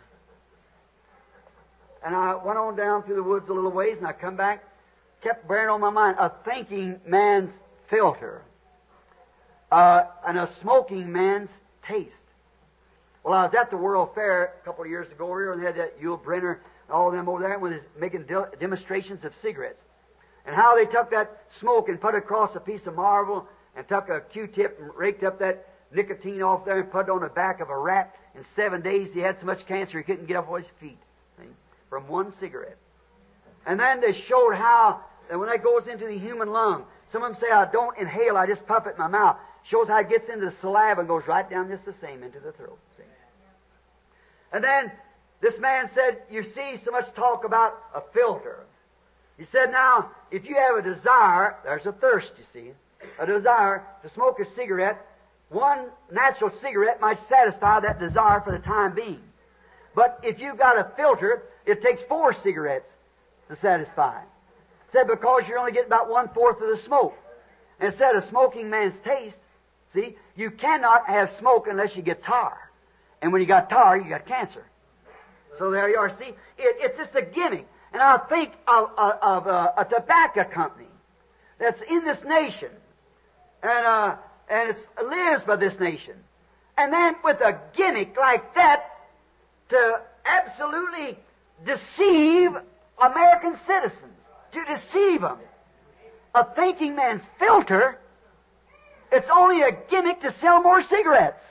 And I went on down through the woods a little ways, and I come back, kept bearing on my mind, a thinking man's filter. And a smoking man's taste. Well, I was at the World Fair a couple of years ago here, and they had that Yul Brynner and all of them over there, and was making demonstrations of cigarettes. And how they took that smoke and put it across a piece of marble, and took a Q-tip and raked up that nicotine off there and put it on the back of a rat. In 7 days, he had so much cancer he couldn't get up on his feet. See? From one cigarette. And then they showed how that when that goes into the human lung, some of them say, "I don't inhale, I just puff it in my mouth." Shows how it gets into the saliva and goes right down just the same into the throat. See? And then this man said, "You see so much talk about a filter." He said, "Now, if you have a desire," there's a thirst, you see, a desire to smoke a cigarette, one natural cigarette might satisfy that desire for the time being. But if you've got a filter, it takes 4 cigarettes to satisfy. Said because you're only getting about 1/4 of the smoke. And said a smoking man's taste, see, you cannot have smoke unless you get tar. And when you got tar, you got cancer. So there you are. See, it's just a gimmick. And I think of a tobacco company that's in this nation, and it lives by this nation. And then with a gimmick like that to absolutely deceive American citizens, to deceive them. A thinking man's filter, it's only a gimmick to sell more cigarettes.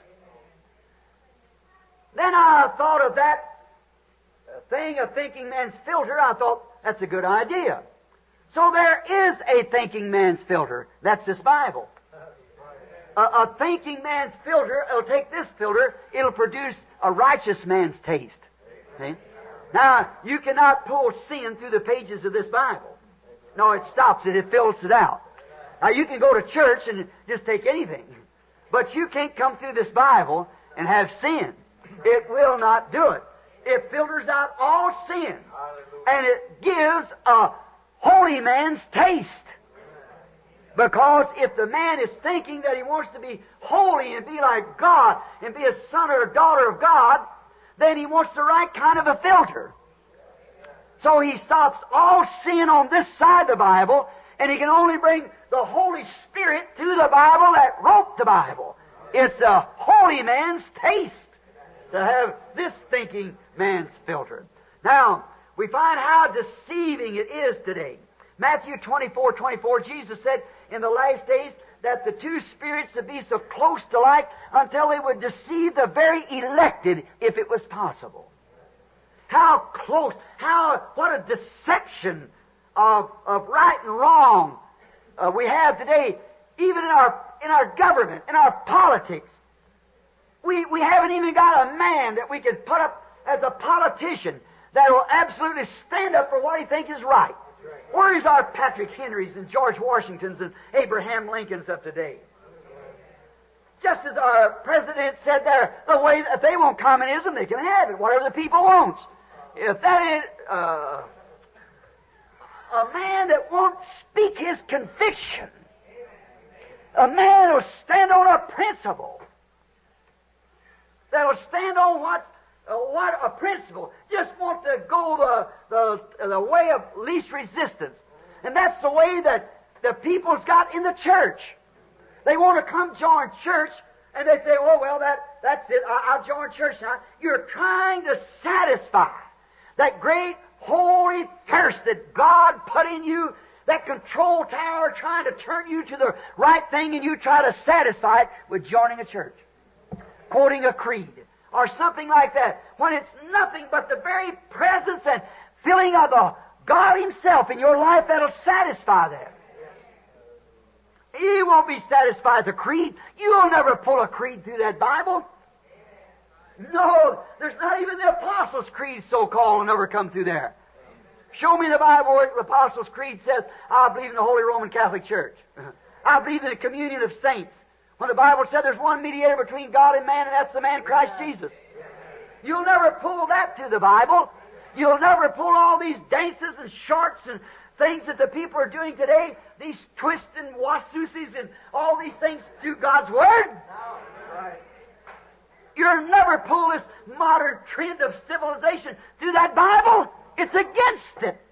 Then I thought of that thing, a thinking man's filter. I thought, that's a good idea. So there is a thinking man's filter. That's this Bible. A thinking man's filter, it'll take this filter, it'll produce a righteous man's taste. See? Now, you cannot pull sin through the pages of this Bible. No, it stops it. It filters it out. Now, you can go to church and just take anything. But you can't come through this Bible and have sin. It will not do it. It filters out all sin. And it gives a holy man's taste. Because if the man is thinking that he wants to be holy and be like God and be a son or a daughter of God, then he wants the right kind of a filter. So he stops all sin on this side of the Bible, and he can only bring the Holy Spirit to the Bible that wrote the Bible. It's a holy man's taste to have this thinking man's filter. Now, we find how deceiving it is today. Matthew 24:24, Jesus said in the last days that the two spirits would be so close to like until they would deceive the very elected if it was possible. How close, what a deception of right and wrong we have today, even in our government, in our politics. We haven't even got a man that we can put up as a politician that will absolutely stand up for what he thinks is right. Where is our Patrick Henrys and George Washingtons and Abraham Lincolns of today? Just as our president said there, the way if they want communism, they can have it, whatever the people want. If that is a man that won't speak his conviction, a man who'll stand on a principle, that'll stand on what a principle, just want to go the way of least resistance. And that's the way that the people's got in the church. They want to come join church, and they say, oh, well, that's it, I'll join church now. You're trying to satisfy that great holy thirst that God put in you, that control tower trying to turn you to the right thing, and you try to satisfy it with joining a church, quoting a creed, or something like that, when it's nothing but the very presence and filling of the God Himself in your life that'll satisfy that. He won't be satisfied with the creed. You'll never pull a creed through that Bible. No, there's not even the Apostles' Creed, so-called, will never come through there. Show me the Bible where the Apostles' Creed says, I believe in the Holy Roman Catholic Church. I believe in the communion of saints. When the Bible said there's one mediator between God and man, and that's the man Christ Jesus. You'll never pull that through the Bible. You'll never pull all these dances and shorts and things that the people are doing today, these twists and wasusis and all these things through God's Word. You'll never pull this modern trend of civilization through that Bible. It's against it.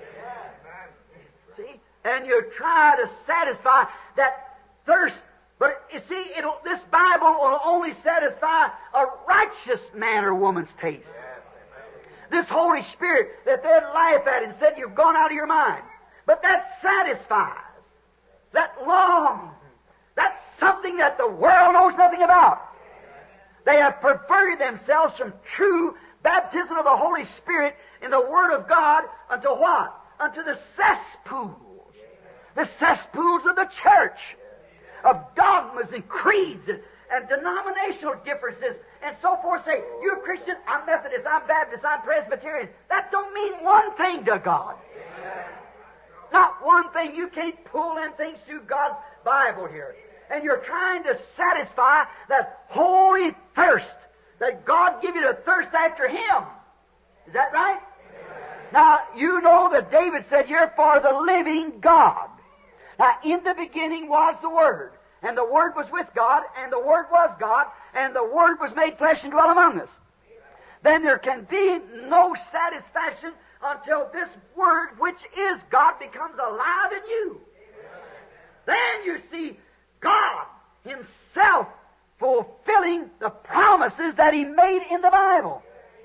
See? And you try to satisfy that thirst. But you see, this Bible will only satisfy a righteous man or woman's taste. This Holy Spirit that they'd laugh at and said, you've gone out of your mind. But that satisfies. That longs. That's something that the world knows nothing about. They have perverted themselves from true baptism of the Holy Spirit in the Word of God unto what? Unto the cesspools. The cesspools of the church. Of dogmas and creeds and denominational differences and so forth. Say, you're a Christian, I'm Methodist, I'm Baptist, I'm Presbyterian. That don't mean one thing to God. Not one thing. You can't pull them things through God's Bible here. And you're trying to satisfy that holy thirst that God give you to thirst after Him. Is that right? Now, you know that David said, you're for the living God. Now, in the beginning was the Word, and the Word was with God, and the Word was God, and the Word was made flesh and dwelt among us. Then there can be no satisfaction until this Word, which is God, becomes alive in you. Then you see God Himself fulfilling the promises that He made in the Bible.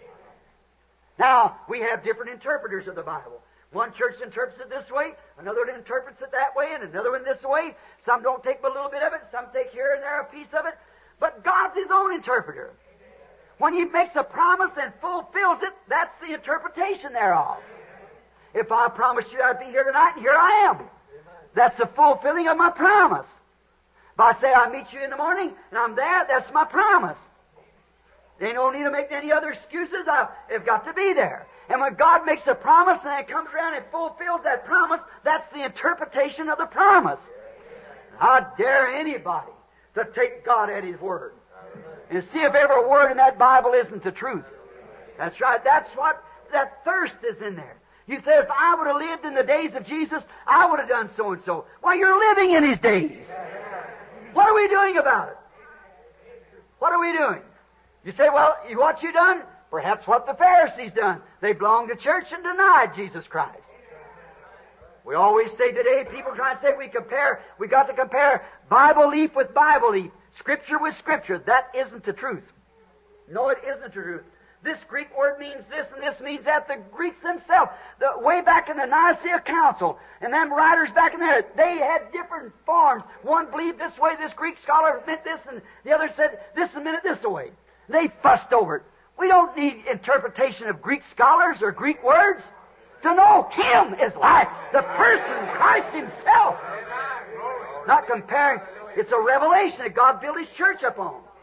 Now, we have different interpreters of the Bible. One church interprets it this way, another interprets it that way, and another one this way. Some don't take but a little bit of it, some take here and there a piece of it. But God's His own interpreter. When He makes a promise and fulfills it, that's the interpretation thereof. If I promised you I'd be here tonight, and here I am. That's the fulfilling of my promise. If I say I'll meet you in the morning, and I'm there, that's my promise. There ain't no need to make any other excuses. I've got to be there. And when God makes a promise and it comes around and fulfills that promise, that's the interpretation of the promise. I dare anybody to take God at His word and see if every word in that Bible isn't the truth. That's right. That's what that thirst is in there. You say, if I would have lived in the days of Jesus, I would have done so and so. Well, you're living in His days. What are we doing about it? What are we doing? You say, well, what you done? Perhaps what the Pharisees done. They belonged to church and denied Jesus Christ. We always say today, people try to say we got to compare Bible leaf with Bible leaf, Scripture with Scripture. That isn't the truth. No, it isn't the truth. This Greek word means this and this means that. The Greeks themselves, way back in the Nicaea Council, and them writers back in there, they had different forms. One believed this way, this Greek scholar meant this, and the other said this and meant it this way. They fussed over it. We don't need interpretation of Greek scholars or Greek words. To know Him is life, the person, Christ Himself. Not comparing. It's a revelation that God built His church upon.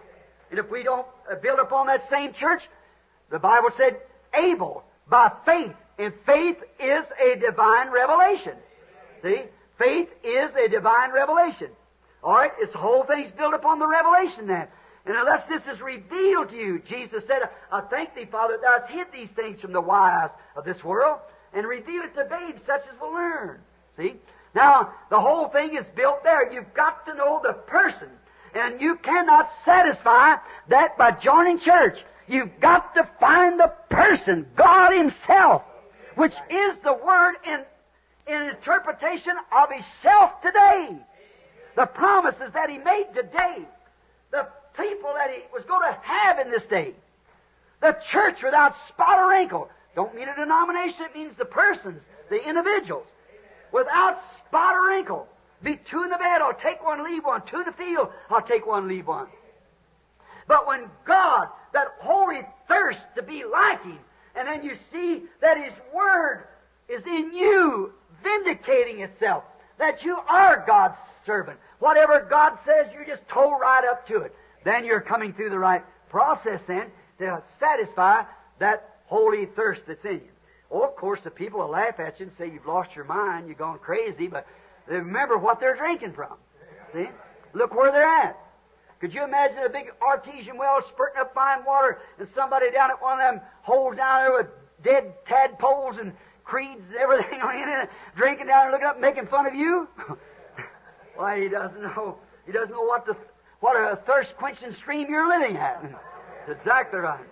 And if we don't build upon that same church, the Bible said Abel, by faith. And faith is a divine revelation. See? Faith is a divine revelation. All right? This whole thing's built upon the revelation then. And unless this is revealed to you, Jesus said, I thank Thee, Father, that Thou hast hid these things from the wise of this world and reveal it to babes such as will learn. See? Now, the whole thing is built there. You've got to know the person. And you cannot satisfy that by joining church. You've got to find the person, God Himself, which is the Word in interpretation of Himself today. The promises that He made today. The people that He was going to have in this day. The church without spot or wrinkle. Don't mean a denomination, it means the persons, the individuals. Without spot or wrinkle. Be two in the bed, I'll take one, leave one. Two in the field, I'll take one, leave one. But when God, that holy thirst to be like Him, and then you see that His Word is in you, vindicating itself, that you are God's servant. Whatever God says, you just toe right up to it. Then you're coming through the right process then to satisfy that holy thirst that's in you. Oh, of course, the people will laugh at you and say you've lost your mind, you've gone crazy, but they remember what they're drinking from. See? Look where they're at. Could you imagine a big artesian well spurting up fine water and somebody down at one of them holes down there with dead tadpoles and creeds and everything on it, drinking down there, looking up and making fun of you? Why, he doesn't know. He doesn't know what a thirst-quenching stream you're living at. That's exactly right.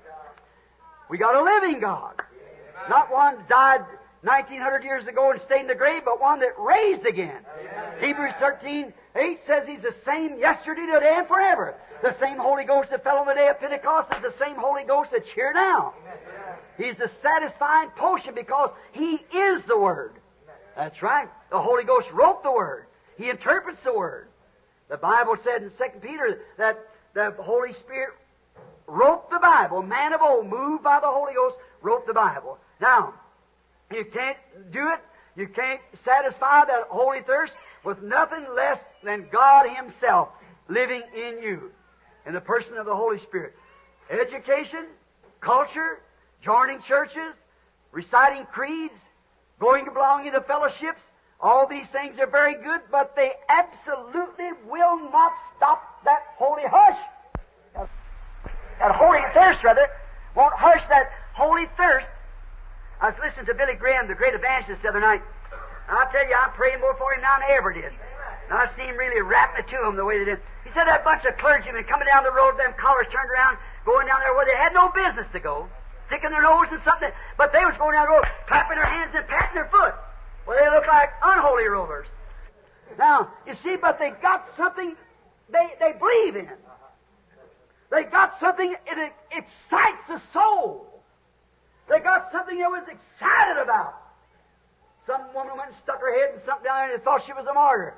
We got a living God. Not one died 1900 years ago and stayed in the grave, but one that raised again. Hebrews 13:8 says He's the same yesterday, today, and forever. The same Holy Ghost that fell on the day of Pentecost is the same Holy Ghost that's here now. He's the satisfying potion because He is the Word. That's right. The Holy Ghost wrote the Word. He interprets the Word. The Bible said in 2 Peter that the Holy Spirit wrote the Bible. A man of old, moved by the Holy Ghost, wrote the Bible. Now, you can't do it. You can't satisfy that holy thirst with nothing less than God Himself living in you, in the person of the Holy Spirit. Education, culture, joining churches, reciting creeds, going to belong into fellowships, all these things are very good, but they absolutely will not stop that holy hush. That holy thirst, rather, won't hush that holy thirst. I was listening to Billy Graham, the great evangelist, the other night. And I'll tell you, I'm praying more for him now than I ever did. And I see him really rapping it to him the way they did. He said that bunch of clergymen coming down the road, them collars turned around, going down there where they had no business to go, sticking their nose in something, but they was going down the road, clapping their hands and patting their foot. Well, they look like unholy rovers. Now, you see, but they got something they believe in. They got something that excites the soul. They got something they was excited about. Some woman went and stuck her head in something down there and they thought she was a martyr.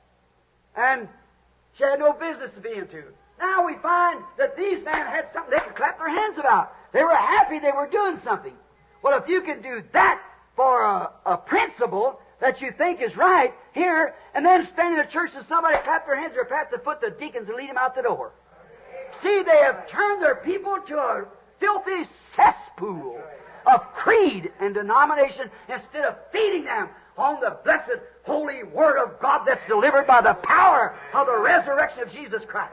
And she had no business to be into. Now we find that these men had something they could clap their hands about. They were happy they were doing something. Well, if you can do that for a principle that you think is right here, and then stand in the church and somebody clap their hands or pat the foot, the deacons and lead them out the door. See, they have turned their people to a filthy cesspool of creed and denomination instead of feeding them on the blessed, holy Word of God that's delivered by the power of the resurrection of Jesus Christ.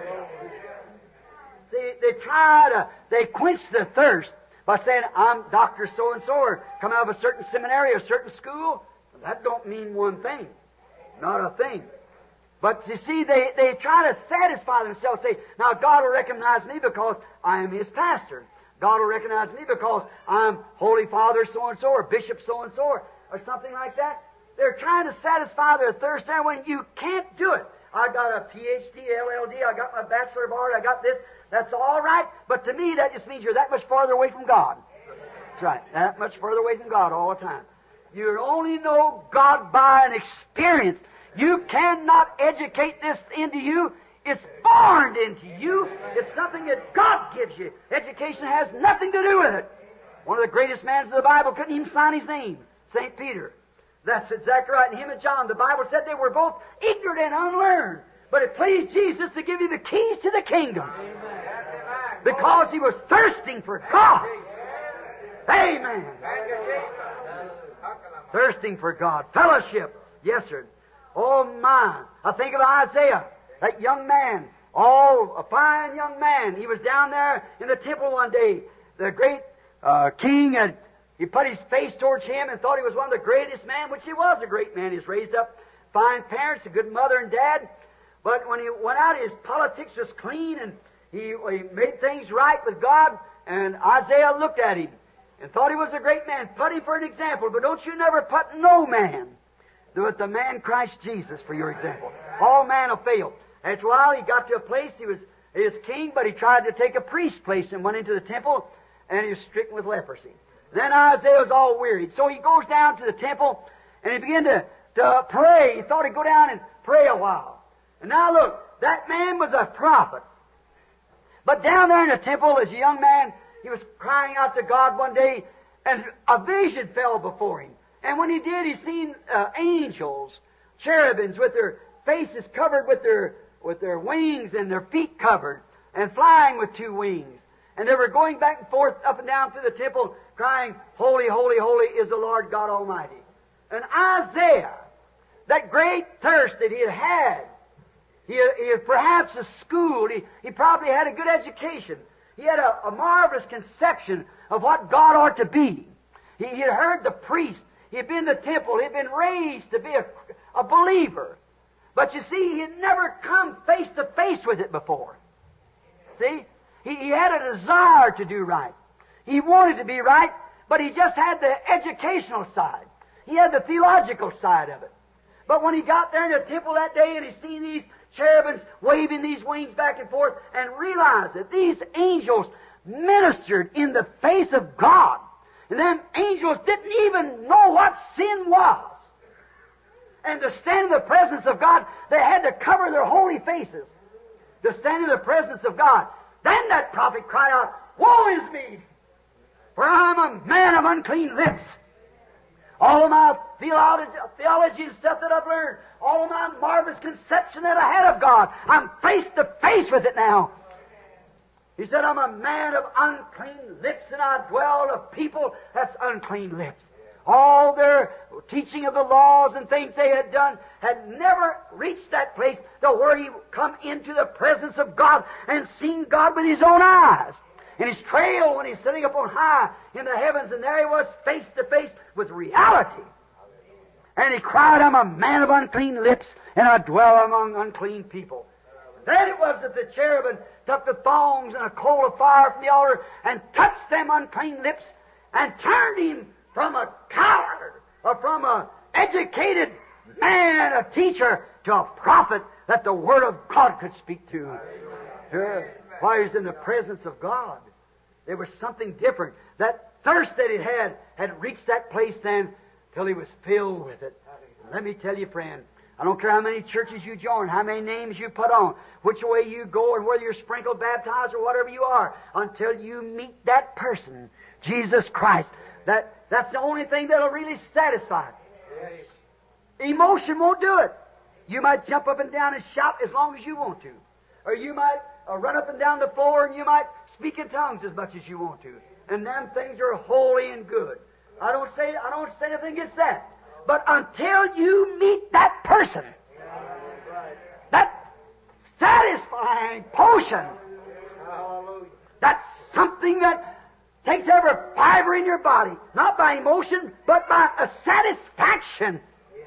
They quench the thirst by saying, I'm Dr. So-and-so, or come out of a certain seminary or a certain school. That don't mean one thing. Not a thing. But you see, they try to satisfy themselves, say, now God will recognize me because I am His pastor. God will recognize me because I'm Holy Father so-and-so, or Bishop so-and-so, or something like that. They're trying to satisfy their thirst there when you can't do it. I got a PhD, LLD, I got my Bachelor of Art, I got this. That's all right, but to me that just means you're that much farther away from God. That's right, that much further away from God all the time. You only know God by an experience. You cannot educate this into you. It's born into you. It's something that God gives you. Education has nothing to do with it. One of the greatest men of the Bible couldn't even sign his name, St. Peter. That's exactly right. And him and John, the Bible said they were both ignorant and unlearned. But it pleased Jesus to give you the keys to the kingdom. Because He was thirsting for God. Amen. Thirsting for God. Fellowship. Yes, sir. Oh, my. I think of Isaiah, that young man. Oh, a fine young man. He was down there in the temple one day. The great king, and he put his face towards him and thought he was one of the greatest men, which he was a great man. He's raised up fine parents, a good mother and dad. But when he went out, his politics was clean, and he made things right with God. And Isaiah looked at him and thought he was a great man. Put him for an example. But don't you never put no man, but the man Christ Jesus for your example. All man will fail. After a while, he got to a place, he was king, but he tried to take a priest's place and went into the temple, and he was stricken with leprosy. Then Isaiah was all wearied. So he goes down to the temple, and he began to pray. He thought he'd go down and pray a while. And now look, that man was a prophet. But down there in the temple, as a young man, he was crying out to God one day, and a vision fell before him. And when he did, he seen angels, cherubims, with their faces covered with their wings and their feet covered, and flying with two wings. And they were going back and forth, up and down through the temple, crying, Holy, holy, holy is the Lord God Almighty. And Isaiah, that great thirst that he had, he had perhaps a school, he probably had a good education. He had a marvelous conception of what God ought to be. He had heard the priest. He had been in the temple. He had been raised to be a believer. But you see, he had never come face to face with it before. See? He had a desire to do right. He wanted to be right, but he just had the educational side. He had the theological side of it. But when he got there in the temple that day and he seen these cherubims waving these wings back and forth and realized that these angels ministered in the face of God. And them angels didn't even know what sin was. And to stand in the presence of God, they had to cover their holy faces to stand in the presence of God. Then that prophet cried out, Woe is me! For I'm a man of unclean lips. All of my theology and stuff that I've learned, all of my marvelous conception that I had of God, I'm face to face with it now. He said, I'm a man of unclean lips, and I dwell of people that's unclean lips. All their teaching of the laws and things they had done had never reached that place to where he come into the presence of God and seen God with his own eyes. And his trail when he's sitting up on high in the heavens, and there he was face to face with reality. And he cried, I'm a man of unclean lips, and I dwell among unclean people. Then it was that the cherubim took the thongs and a coal of fire from the altar and touched them unclean lips and turned him from a coward or from an educated man, a teacher, to a prophet that the Word of God could speak to. While he was in the presence of God, there was something different. That thirst that he had reached that place then till he was filled with it. Let me tell you, friend, I don't care how many churches you join, how many names you put on, which way you go, and whether you're sprinkled, baptized, or whatever you are, until you meet that person, Jesus Christ. That's the only thing that'll really satisfy. Emotion won't do it. You might jump up and down and shout as long as you want to. Or you might run up and down the floor, and you might speak in tongues as much as you want to. And them things are holy and good. I don't say anything against that. But until you meet that person, that satisfying potion, that's something that takes every fiber in your body, not by emotion, but by a satisfaction.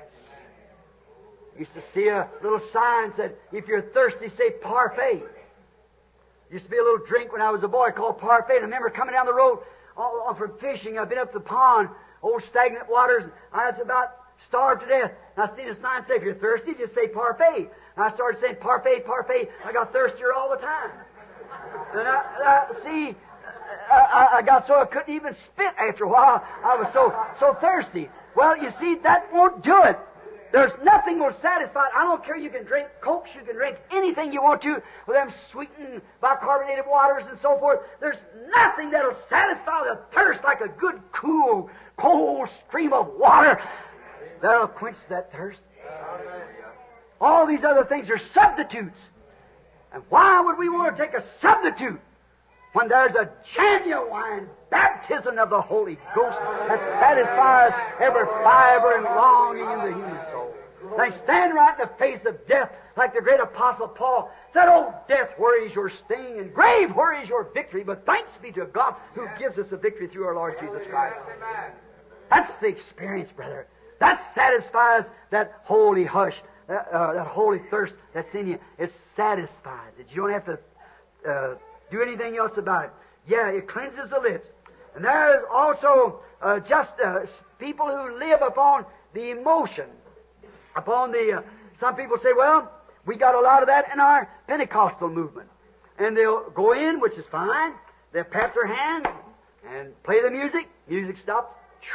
Used to see a little sign said, if you're thirsty, say parfait. Used to be a little drink when I was a boy called parfait. And I remember coming down the road from fishing. I've been up the pond, old stagnant waters. And I was about starved to death. And I seen a sign say, if you're thirsty, just say parfait. And I started saying parfait, parfait. I got thirstier all the time. And I got so I couldn't even spit after a while. I was so thirsty. Well, you see, that won't do it. There's nothing will satisfy. I don't care. You can drink Cokes, you can drink anything you want to with them sweetened bicarbonated waters and so forth. There's nothing that'll satisfy the thirst like a good, cool, cold stream of water that'll quench that thirst. All these other things are substitutes. And why would we want to take a substitute when there's a genuine baptism of the Holy Ghost that satisfies every fiber and longing in the human soul? They stand right in the face of death, like the great Apostle Paul said, "Oh, death, where is your sting? And grave, where is your victory? But thanks be to God who gives us a victory through our Lord Jesus Christ." That's the experience, brother. That satisfies that holy hush, that holy thirst that's in you. It satisfies it. You don't have to do anything else about it. Yeah, it cleanses the lips. And there is also people who live upon the emotion. Upon the, some people say, well, we got a lot of that in our Pentecostal movement. And they'll go in, which is fine. They'll pat their hands and play the music. Music stops.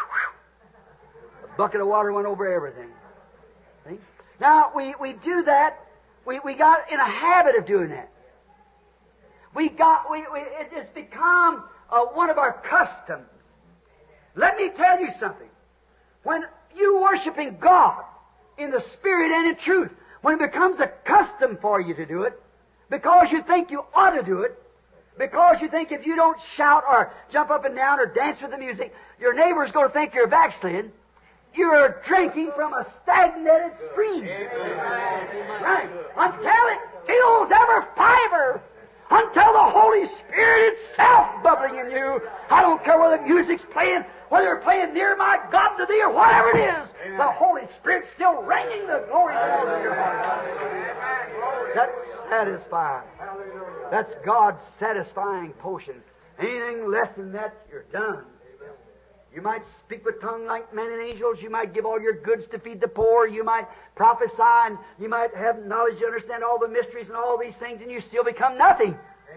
A bucket of water went over everything. See? Now, we do that. We got in a habit of doing that. It's become one of our customs. Let me tell you something. When you worshiping God in the Spirit and in truth, when it becomes a custom for you to do it, because you think you ought to do it, because you think if you don't shout or jump up and down or dance with the music, your neighbor's going to think you're backslid, you're drinking from a stagnated stream. Right. Until it fills every fiber. Until the Holy Spirit itself bubbling in you. I don't care whether the music's playing, whether they're playing Near My God to Thee or whatever it is. Amen. The Holy Spirit's still ringing the glory bells in your heart. That's satisfying. That's God's satisfying potion. Anything less than that, you're done. You might speak with tongue like men and angels. You might give all your goods to feed the poor. You might prophesy, and you might have knowledge to understand all the mysteries and all these things, and you still become nothing.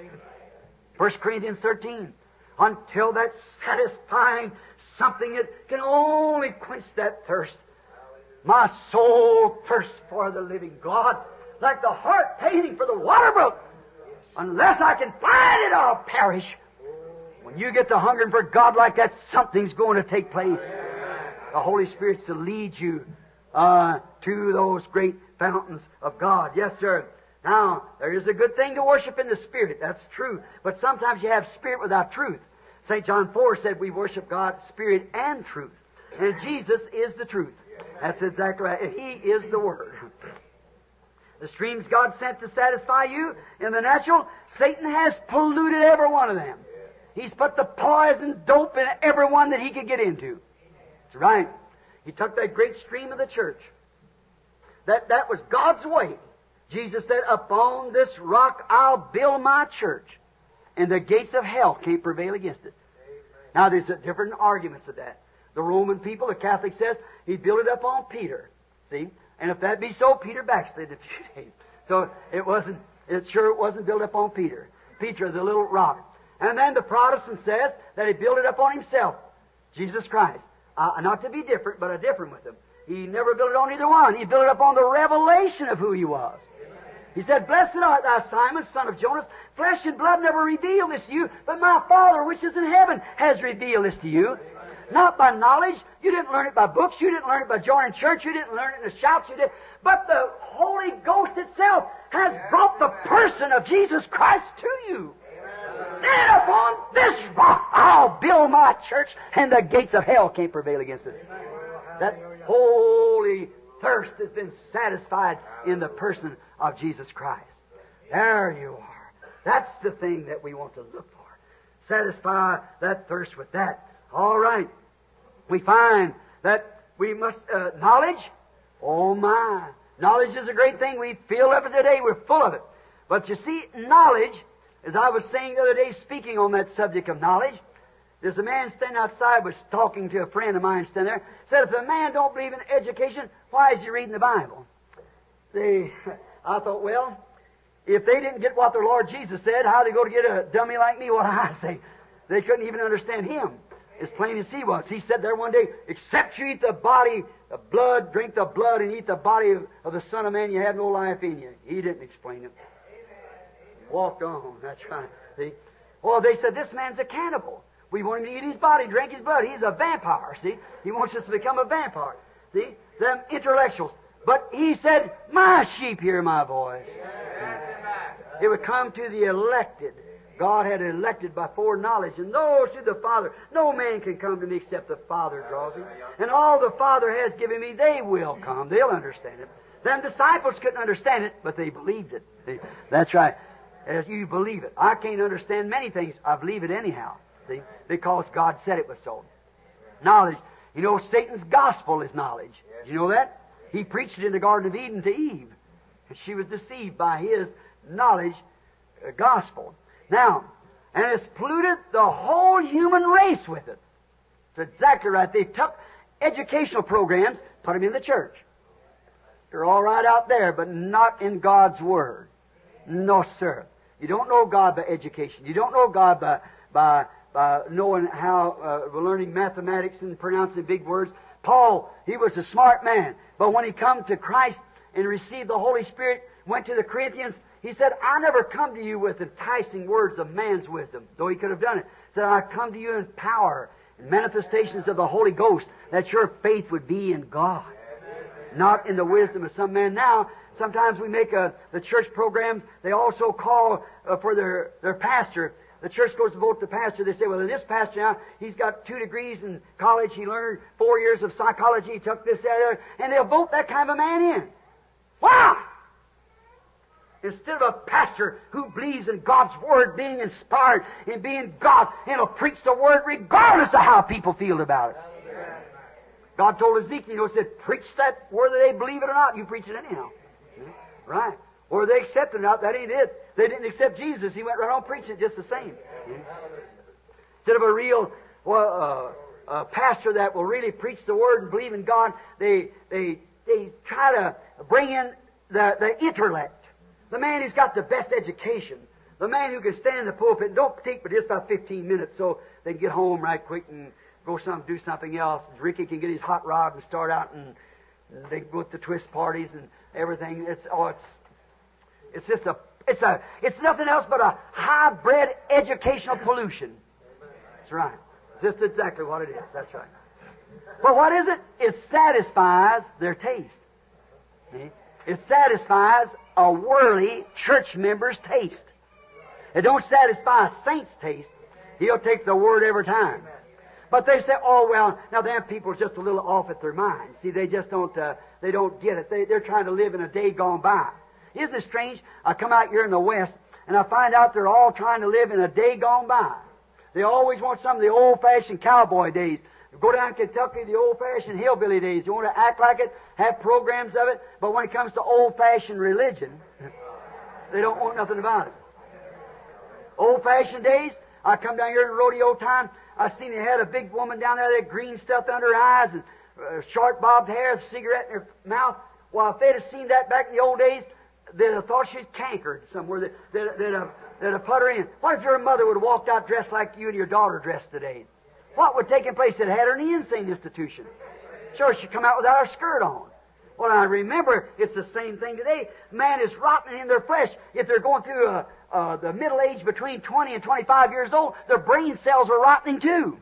1 Corinthians 13. Until that satisfying something that can only quench that thirst. My soul thirsts for the living God, like the hart paining for the water brook. Unless I can find it, I'll perish. When you get to hungering for God like that, something's going to take place. The Holy Spirit's to lead you to those great fountains of God. Yes, sir. Now, there is a good thing to worship in the Spirit. That's true. But sometimes you have Spirit without truth. St. John 4 said we worship God, Spirit and truth. And Jesus is the truth. That's exactly right. He is the Word. The streams God sent to satisfy you in the natural, Satan has polluted every one of them. He's put the poison dope in every one that he could get into. That's right. He took that great stream of the church. That was God's way. Jesus said, upon this rock I'll build my church, and the gates of hell can't prevail against it. Amen. Now there's different arguments of that. The Roman people, the Catholic says, he built it up on Peter. See? And if that be so, Peter backslid a few days. So it wasn't built up on Peter. Peter, the little rock. And then the Protestant says that he built it up on himself, Jesus Christ. Not to be different, but a different with him. He never built it on either one. He built it up on the revelation of who he was. He said, Blessed art thou, Simon, son of Jonas. Flesh and blood never revealed this to you, but my Father which is in heaven has revealed this to you. Not by knowledge. You didn't learn it by books. You didn't learn it by joining church. You didn't learn it in the shouts. You did. But the Holy Ghost itself has brought the person of Jesus Christ to you. And upon this rock I'll build my church, and the gates of hell can't prevail against it. That holy thirst has been satisfied in the person of Jesus Christ. There you are. That's the thing that we want to look for. Satisfy that thirst with that. All right. We find that we must, knowledge, oh my. Knowledge is a great thing. We feel of it today. We're full of it. But you see, knowledge, as I was saying the other day, speaking on that subject of knowledge, there's a man standing outside, was talking to a friend of mine standing there, said, if a man don't believe in education, why is he reading the Bible? I thought, well, if they didn't get what their Lord Jesus said, how are they going to get a dummy like me what I say? They couldn't even understand Him, as plain as He was. He said there one day, except you eat the body, the blood, drink the blood, and eat the body of the Son of Man, you have no life in you. He didn't explain it. Walked on. That's right. See? Well, they said, this man's a cannibal. We want him to eat his body, drink his blood. He's a vampire, see? He wants us to become a vampire. See? Them intellectuals. But He said, my sheep hear my voice. It would come to the elected. God had elected by foreknowledge, and those who the Father, no man can come to me except the Father draws him. And all the Father has given me, they will come. They'll understand it. Them disciples couldn't understand it, but they believed it. See? That's right. As you believe it. I can't understand many things. I believe it anyhow. See? Because God said it was so. Knowledge. You know, Satan's gospel is knowledge. Do you know that? He preached it in the Garden of Eden to Eve. And she was deceived by his knowledge gospel. Now, and it's polluted the whole human race with it. That's exactly right. They took educational programs, put them in the church. They're all right out there, but not in God's Word. No, sir. You don't know God by education. You don't know God by knowing how, learning mathematics and pronouncing big words. Paul, he was a smart man, but when he come to Christ and received the Holy Spirit, went to the Corinthians, he said, I never come to you with enticing words of man's wisdom, though he could have done it. He said, I come to you in power and manifestations of the Holy Ghost, that your faith would be in God, not in the wisdom of some man. Now, sometimes we make the church programs, they also call for their pastor. The church goes to vote the pastor. They say, well, in this pastor now, he's got 2 degrees in college. He learned 4 years of psychology. He took this, that, other, and they'll vote that kind of a man in. Wow! Instead of a pastor who believes in God's Word being inspired and being God, and will preach the Word regardless of how people feel about it. God told Ezekiel, He said, preach that whether they believe it or not. You preach it anyhow. Right. Or they accept it or not, that ain't it. They didn't accept Jesus. He went right on preaching it just the same. Instead of a real pastor that will really preach the Word and believe in God, they try to bring in the intellect. The man who's got the best education. The man who can stand in the pulpit and don't take but just about 15 minutes so they can get home right quick and go do something else. Ricky can get his hot rod and start out and they go to twist parties and everything. It's nothing else but a hybrid educational pollution. That's right. It's just exactly what it is. That's right. But what is it? It satisfies their taste. See? It satisfies a worldly church member's taste. It don't satisfy a saint's taste. He'll take the Word every time. But they say, oh, well, now them people are just a little off at their mind. See, they just don't get it. They're trying to live in a day gone by. Isn't it strange? I come out here in the West, and I find out they're all trying to live in a day gone by. They always want some of the old-fashioned cowboy days. Go down to Kentucky, the old-fashioned hillbilly days. You want to act like it, have programs of it, but when it comes to old-fashioned religion, they don't want nothing about it. Old-fashioned days, I come down here in rodeo time, I seen they had a big woman down there, that green stuff under her eyes, and short bobbed hair, a cigarette in her mouth. Well, if they'd have seen that back in the old days, they'd have thought she'd cankered somewhere. They'd have put her in. What if your mother would have walked out dressed like you and your daughter dressed today? What would take place? It had her in the insane institution. Sure, she'd come out without her skirt on. Well, I remember it's the same thing today. Man is rotten in their flesh. If they're going through the middle age between 20 and 25 years old, their brain cells are rotting too.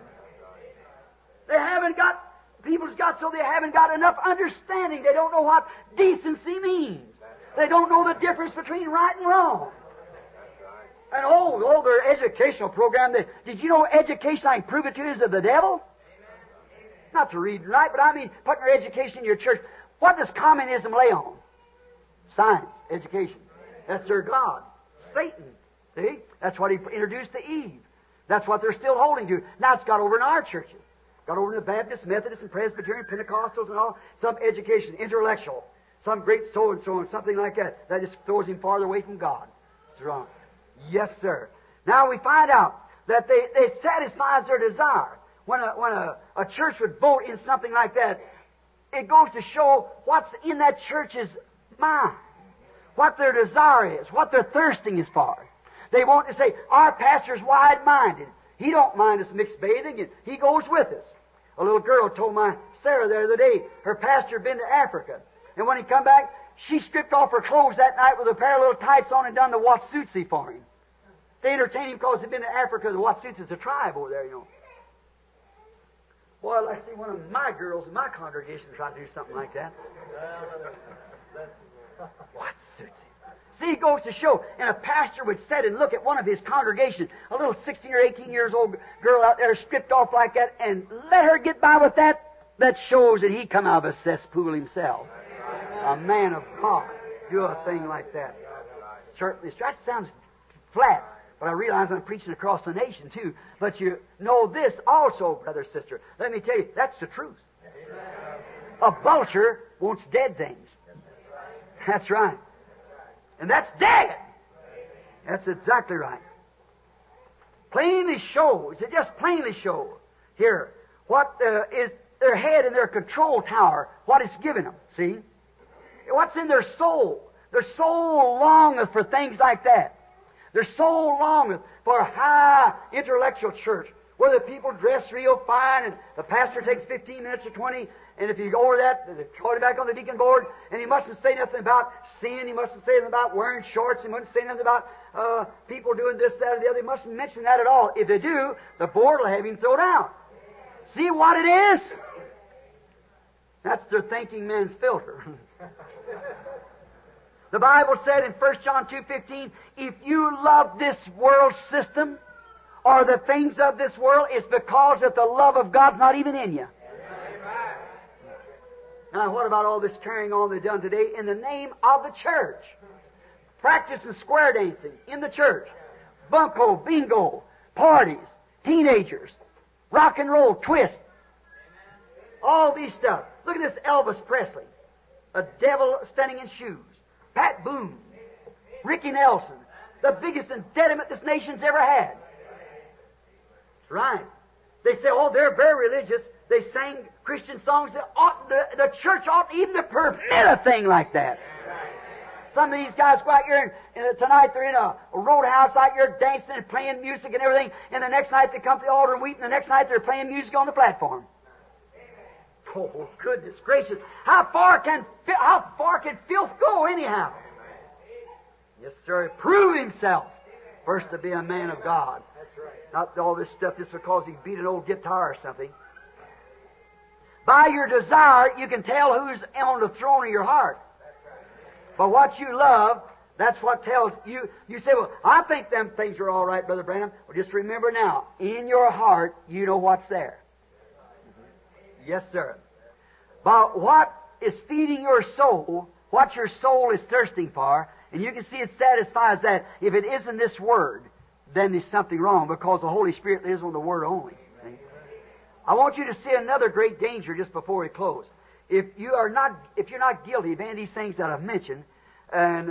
People's got so they haven't got enough understanding. They don't know what decency means. They don't know the difference between right and wrong. And their educational program, did you know education, I can prove it to you, is of the devil? Not to read and write, but I mean putting your education in your church. What does communism lay on? Science, education. That's their God. Satan. See? That's what he introduced to Eve. That's what they're still holding to. Now it's got over in our churches. Got over in the Baptist, Methodist, and Presbyterian, Pentecostals and all. Some education, intellectual. Some great so-and-so and something like that. That just throws him farther away from God. It's wrong. Yes, sir. Now we find out that it satisfies their desire. When a church would vote in something like that, it goes to show what's in that church's mind, what their desire is, what their thirsting is for. They want to say, our pastor's wide-minded. He don't mind us mixed bathing, and he goes with us. A little girl told my Sarah the other day, her pastor had been to Africa, and when he come back, she stripped off her clothes that night with a pair of little tights on and done the Watsutsi for him. They entertained him because he'd been to Africa. The Watsutsi is a tribe over there, you know. Well, I see one of my girls in my congregation try to do something like that. What suits him? See, it goes to show, and a pastor would sit and look at one of his congregation, a little 16 or 18 years old girl out there stripped off like that, and let her get by with that. That shows that he come out of a cesspool himself. A man of God do a thing like that. Certainly, that sounds flat, but I realize I'm preaching across the nation too. But you know this also, brother, sister. Let me tell you, that's the truth. A vulture wants dead things. That's right. And that's dead. That's exactly right. Plainly shows, it just plainly shows here what is their head and their control tower, what it's given them. See? What's in their soul. Their soul longeth for things like that. Their soul longeth for a high intellectual church where the people dress real fine and the pastor takes 15 minutes or 20, and if you go over that, they throw it back on the deacon board, and he mustn't say nothing about sin, he mustn't say nothing about wearing shorts, he mustn't say nothing about people doing this, that, or the other. He mustn't mention that at all. If they do, the board will have him thrown out. See what it is? That's their thinking man's filter. The Bible said in 1 John 2:15, if you love this world system or the things of this world, it's because that the love of God's not even in you. Now, what about all this carrying on they've done today in the name of the church? Practicing square dancing in the church. Bunko, bingo, parties, teenagers, rock and roll, twist. All these stuff. Look at this Elvis Presley, a devil standing in shoes. Pat Boone, Ricky Nelson, the biggest indebtedness this nation's ever had. That's right. They say, oh, they're very religious. They sang Christian songs. The church ought even to permit a thing like that. Some of these guys go out here and tonight they're in a roadhouse out here dancing and playing music and everything, and the next night they come to the altar and weep, and the next night they're playing music on the platform. Oh, goodness gracious. How far can filth go anyhow? Yes, sir. Prove himself first to be a man of God. Not all this stuff just because he beat an old guitar or something. By your desire, you can tell who's on the throne of your heart. But what you love, that's what tells you. You say, well, I think them things are all right, Brother Branham. Well, just remember now, in your heart, you know what's there. Yes, sir. But what is feeding your soul, what your soul is thirsting for, and you can see it satisfies that. If it isn't this Word, then there's something wrong, because the Holy Spirit lives on the Word only. See? I want you to see another great danger just before we close. If you're not guilty of any of these things that I've mentioned, and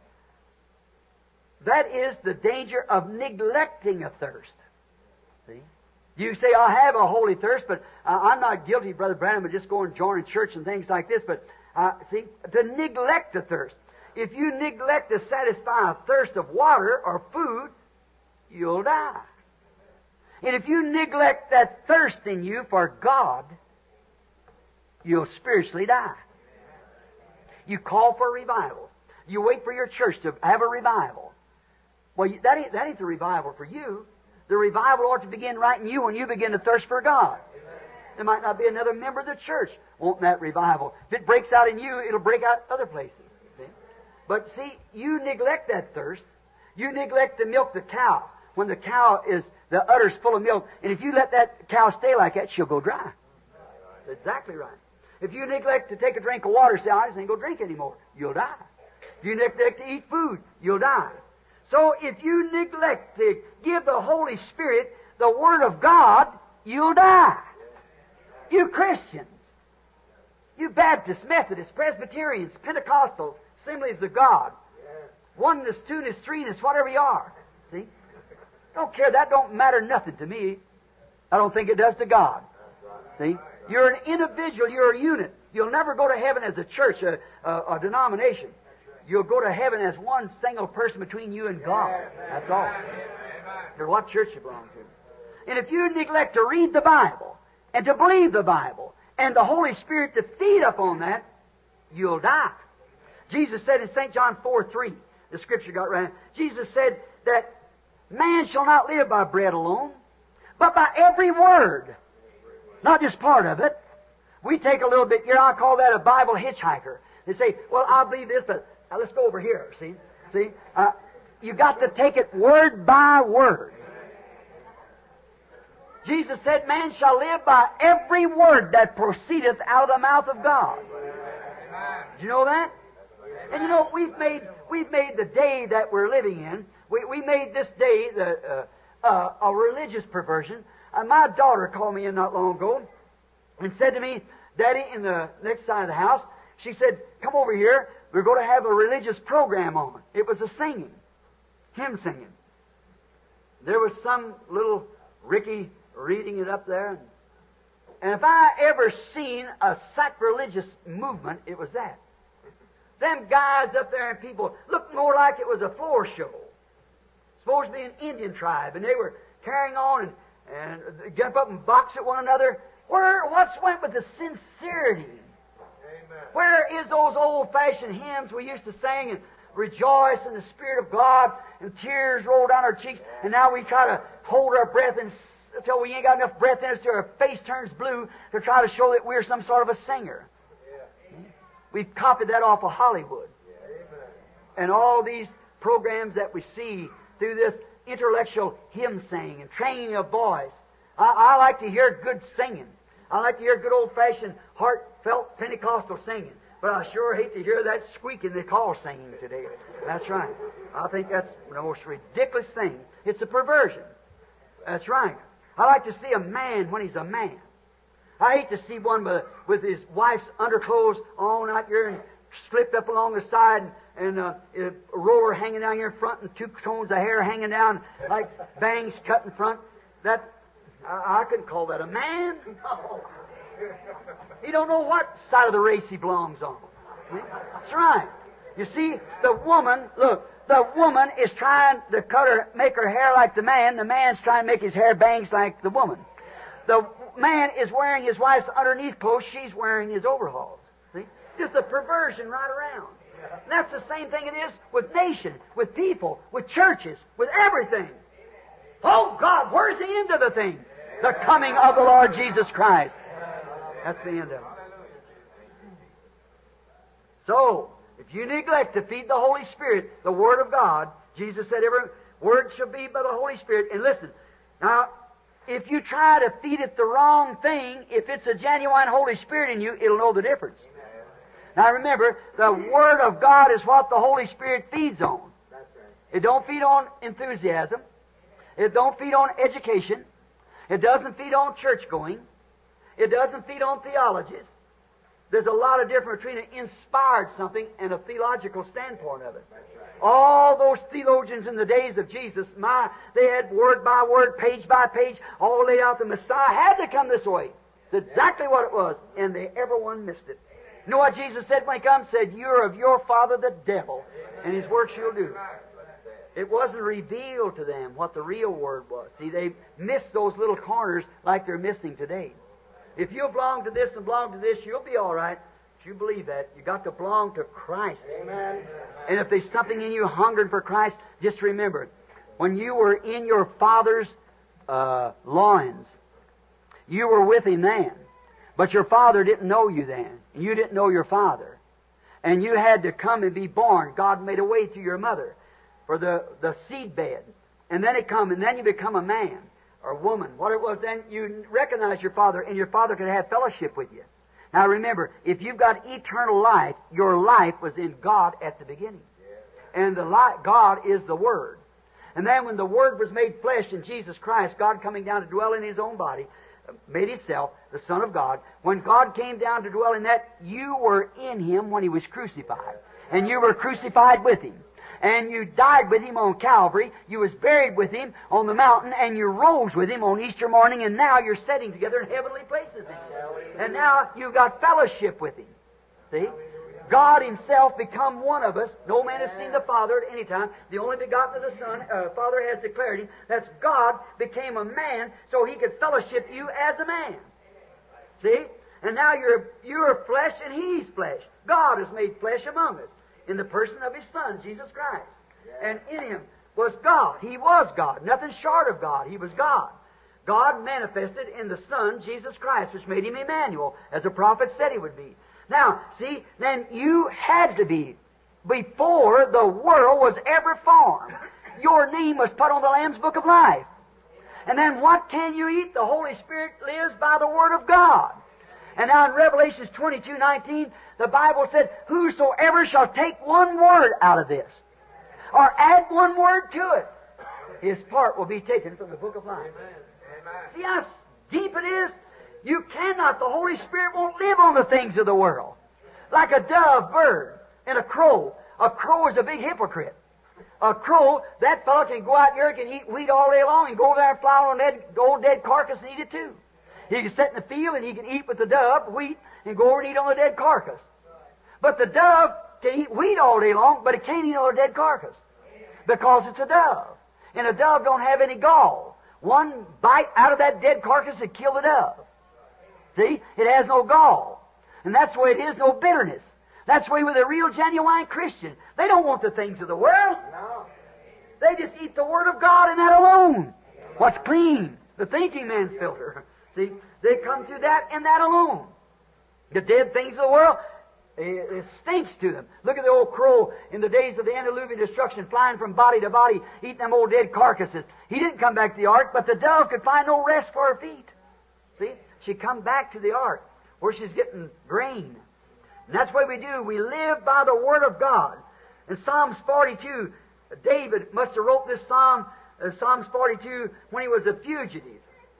that is the danger of neglecting a thirst. See? You say, I have a holy thirst, but I'm not guilty, Brother Branham, of just going and joining church and things like this. But, see, to neglect a thirst. If you neglect to satisfy a thirst of water or food, you'll die. And if you neglect that thirst in you for God, you'll spiritually die. You call for revival. You wait for your church to have a revival. Well, that ain't the revival for you. The revival ought to begin right in you when you begin to thirst for God. There might not be another member of the church wanting that revival. If it breaks out in you, it'll break out other places. See? But see, you neglect that thirst. You neglect to milk the cow. When the cow is, the udder's full of milk, and if you let that cow stay like that, she'll go dry. That's exactly right. If you neglect to take a drink of water, say, I just ain't going to drink anymore, you'll die. If you neglect to eat food, you'll die. So if you neglect to give the Holy Spirit the Word of God, you'll die. You Christians, you Baptists, Methodists, Presbyterians, Pentecostals, Assemblies of God, oneness, two-ness, three-ness, whatever you are. See? Don't care. That don't matter nothing to me. I don't think it does to God. See? You're an individual. You're a unit. You'll never go to heaven as a church, a denomination. You'll go to heaven as one single person between you and God. That's all. Or what church you belong to. And if you neglect to read the Bible and to believe the Bible and the Holy Spirit to feed upon that, you'll die. Jesus said in St. John 4:3, the Scripture got right. Jesus said that man shall not live by bread alone, but by every word Not just part of it. We take a little bit here, I call that a Bible hitchhiker. They say, well, I believe this, but now let's go over here, see? You got to take it word by word. Jesus said, man shall live by every word that proceedeth out of the mouth of God. Did you know that? And you know, we've made the day that we're living in, we made this day a religious perversion. My daughter called me in not long ago and said to me, Daddy, in the next side of the house, she said, come over here, we're going to have a religious program on. It was a singing, hymn singing. There was some little Ricky reading it up there. And if I ever seen a sacrilegious movement, it was that. Them guys up there and people looked more like it was a floor show. Supposed to be an Indian tribe, and they were carrying on and get up and box at one another. What's went with the sincerity? Amen. Where is those old-fashioned hymns we used to sing and rejoice in the Spirit of God, and tears roll down our cheeks, and now we try to hold our breath until we ain't got enough breath in us till our face turns blue to try to show that we're some sort of a singer. Yeah. We've copied that off of Hollywood. Yeah. And all these programs that we see through this intellectual hymn singing and training of voice. I like to hear good singing. I like to hear good old-fashioned, heartfelt Pentecostal singing. But I sure hate to hear that squeaking they call singing today. That's right. I think that's the most ridiculous thing. It's a perversion. That's right. I like to see a man when he's a man. I hate to see one with his wife's underclothes on out here and slipped up along the side and a roller hanging down here in front and 2 tones of hair hanging down like bangs cut in front. That I couldn't call that a man. No. He don't know what side of the race he belongs on. That's right. You see, the woman is trying to make her hair like the man. The man's trying to make his hair bangs like the woman. The man is wearing his wife's underneath clothes. She's wearing his overalls. See? Just a perversion right around. And that's the same thing it is with nations, with people, with churches, with everything. Oh, God, where's the end of the thing? The coming of the Lord Jesus Christ. That's the end of it. So, if you neglect to feed the Holy Spirit, the Word of God, Jesus said every word shall be by the Holy Spirit. And listen, now, if you try to feed it the wrong thing, if it's a genuine Holy Spirit in you, it'll know the difference. Now remember, the Word of God is what the Holy Spirit feeds on. It don't feed on enthusiasm. It don't feed on education. It doesn't feed on church going. It doesn't feed on theologies. There's a lot of difference between an inspired something and a theological standpoint of it. All those theologians in the days of Jesus, they had word by word, page by page, all laid out. The Messiah had to come this way. It's exactly what it was, and everyone missed it. You know what Jesus said when He comes? He said, "You're of your father the devil, and his works you'll do." It wasn't revealed to them what the real Word was. See, they missed those little corners like they're missing today. If you belong to this and belong to this, you'll be all right. If you believe that, you got to belong to Christ. Amen. And if there's something in you hungering for Christ, just remember, when you were in your father's loins, you were with Him then. But your father didn't know you then. You didn't know your father. And you had to come and be born. God made a way through your mother for the seed bed. And then it come, and then you become a man or woman. What it was then, you recognize your father, and your father could have fellowship with you. Now remember, if you've got eternal life, your life was in God at the beginning. And God is the Word. And then when the Word was made flesh in Jesus Christ, God coming down to dwell in His own body, made Himself the Son of God. When God came down to dwell in that, you were in Him when He was crucified. And you were crucified with Him. And you died with Him on Calvary. You was buried with Him on the mountain, and you rose with Him on Easter morning, and now you're sitting together in heavenly places. And now you've got fellowship with Him. See? God Himself become one of us. No man has seen the Father at any time. The only begotten of the Son, Father has declared Him. That's God became a man so He could fellowship you as a man. See? And now you're flesh and He's flesh. God has made flesh among us in the person of His Son, Jesus Christ. And in Him was God. He was God. Nothing short of God. He was God. God manifested in the Son, Jesus Christ, which made Him Emmanuel, as the prophet said He would be. Now, see, then you had to be, before the world was ever formed, your name was put on the Lamb's Book of Life. And then what can you eat? The Holy Spirit lives by the Word of God. And now in Revelation 22:19, the Bible said, whosoever shall take one word out of this, or add one word to it, his part will be taken from the Book of Life. Amen. See how deep it is? You cannot, the Holy Spirit won't live on the things of the world. Like a dove bird and a crow. A crow is a big hypocrite. A crow, that fellow can go out here and can eat wheat all day long and go over there and fly on an old dead carcass and eat it too. He can sit in the field and he can eat with the dove wheat and go over and eat on the dead carcass. But the dove can eat wheat all day long, but it can't eat on a dead carcass because it's a dove. And a dove don't have any gall. One bite out of that dead carcass would kill the dove. See? It has no gall. And that's the way it is, no bitterness. That's the way with a real, genuine Christian. They don't want the things of the world. No. They just eat the Word of God and that alone. What's clean? The thinking man's filter. See? They come through that and that alone. The dead things of the world, it stinks to them. Look at the old crow in the days of the antediluvian destruction, flying from body to body, eating them old dead carcasses. He didn't come back to the ark, but the dove could find no rest for her feet. See? She come back to the ark, where she's getting grain. And that's what we do. We live by the Word of God. In Psalms 42, David must have wrote this psalm, Psalms 42, when he was a fugitive.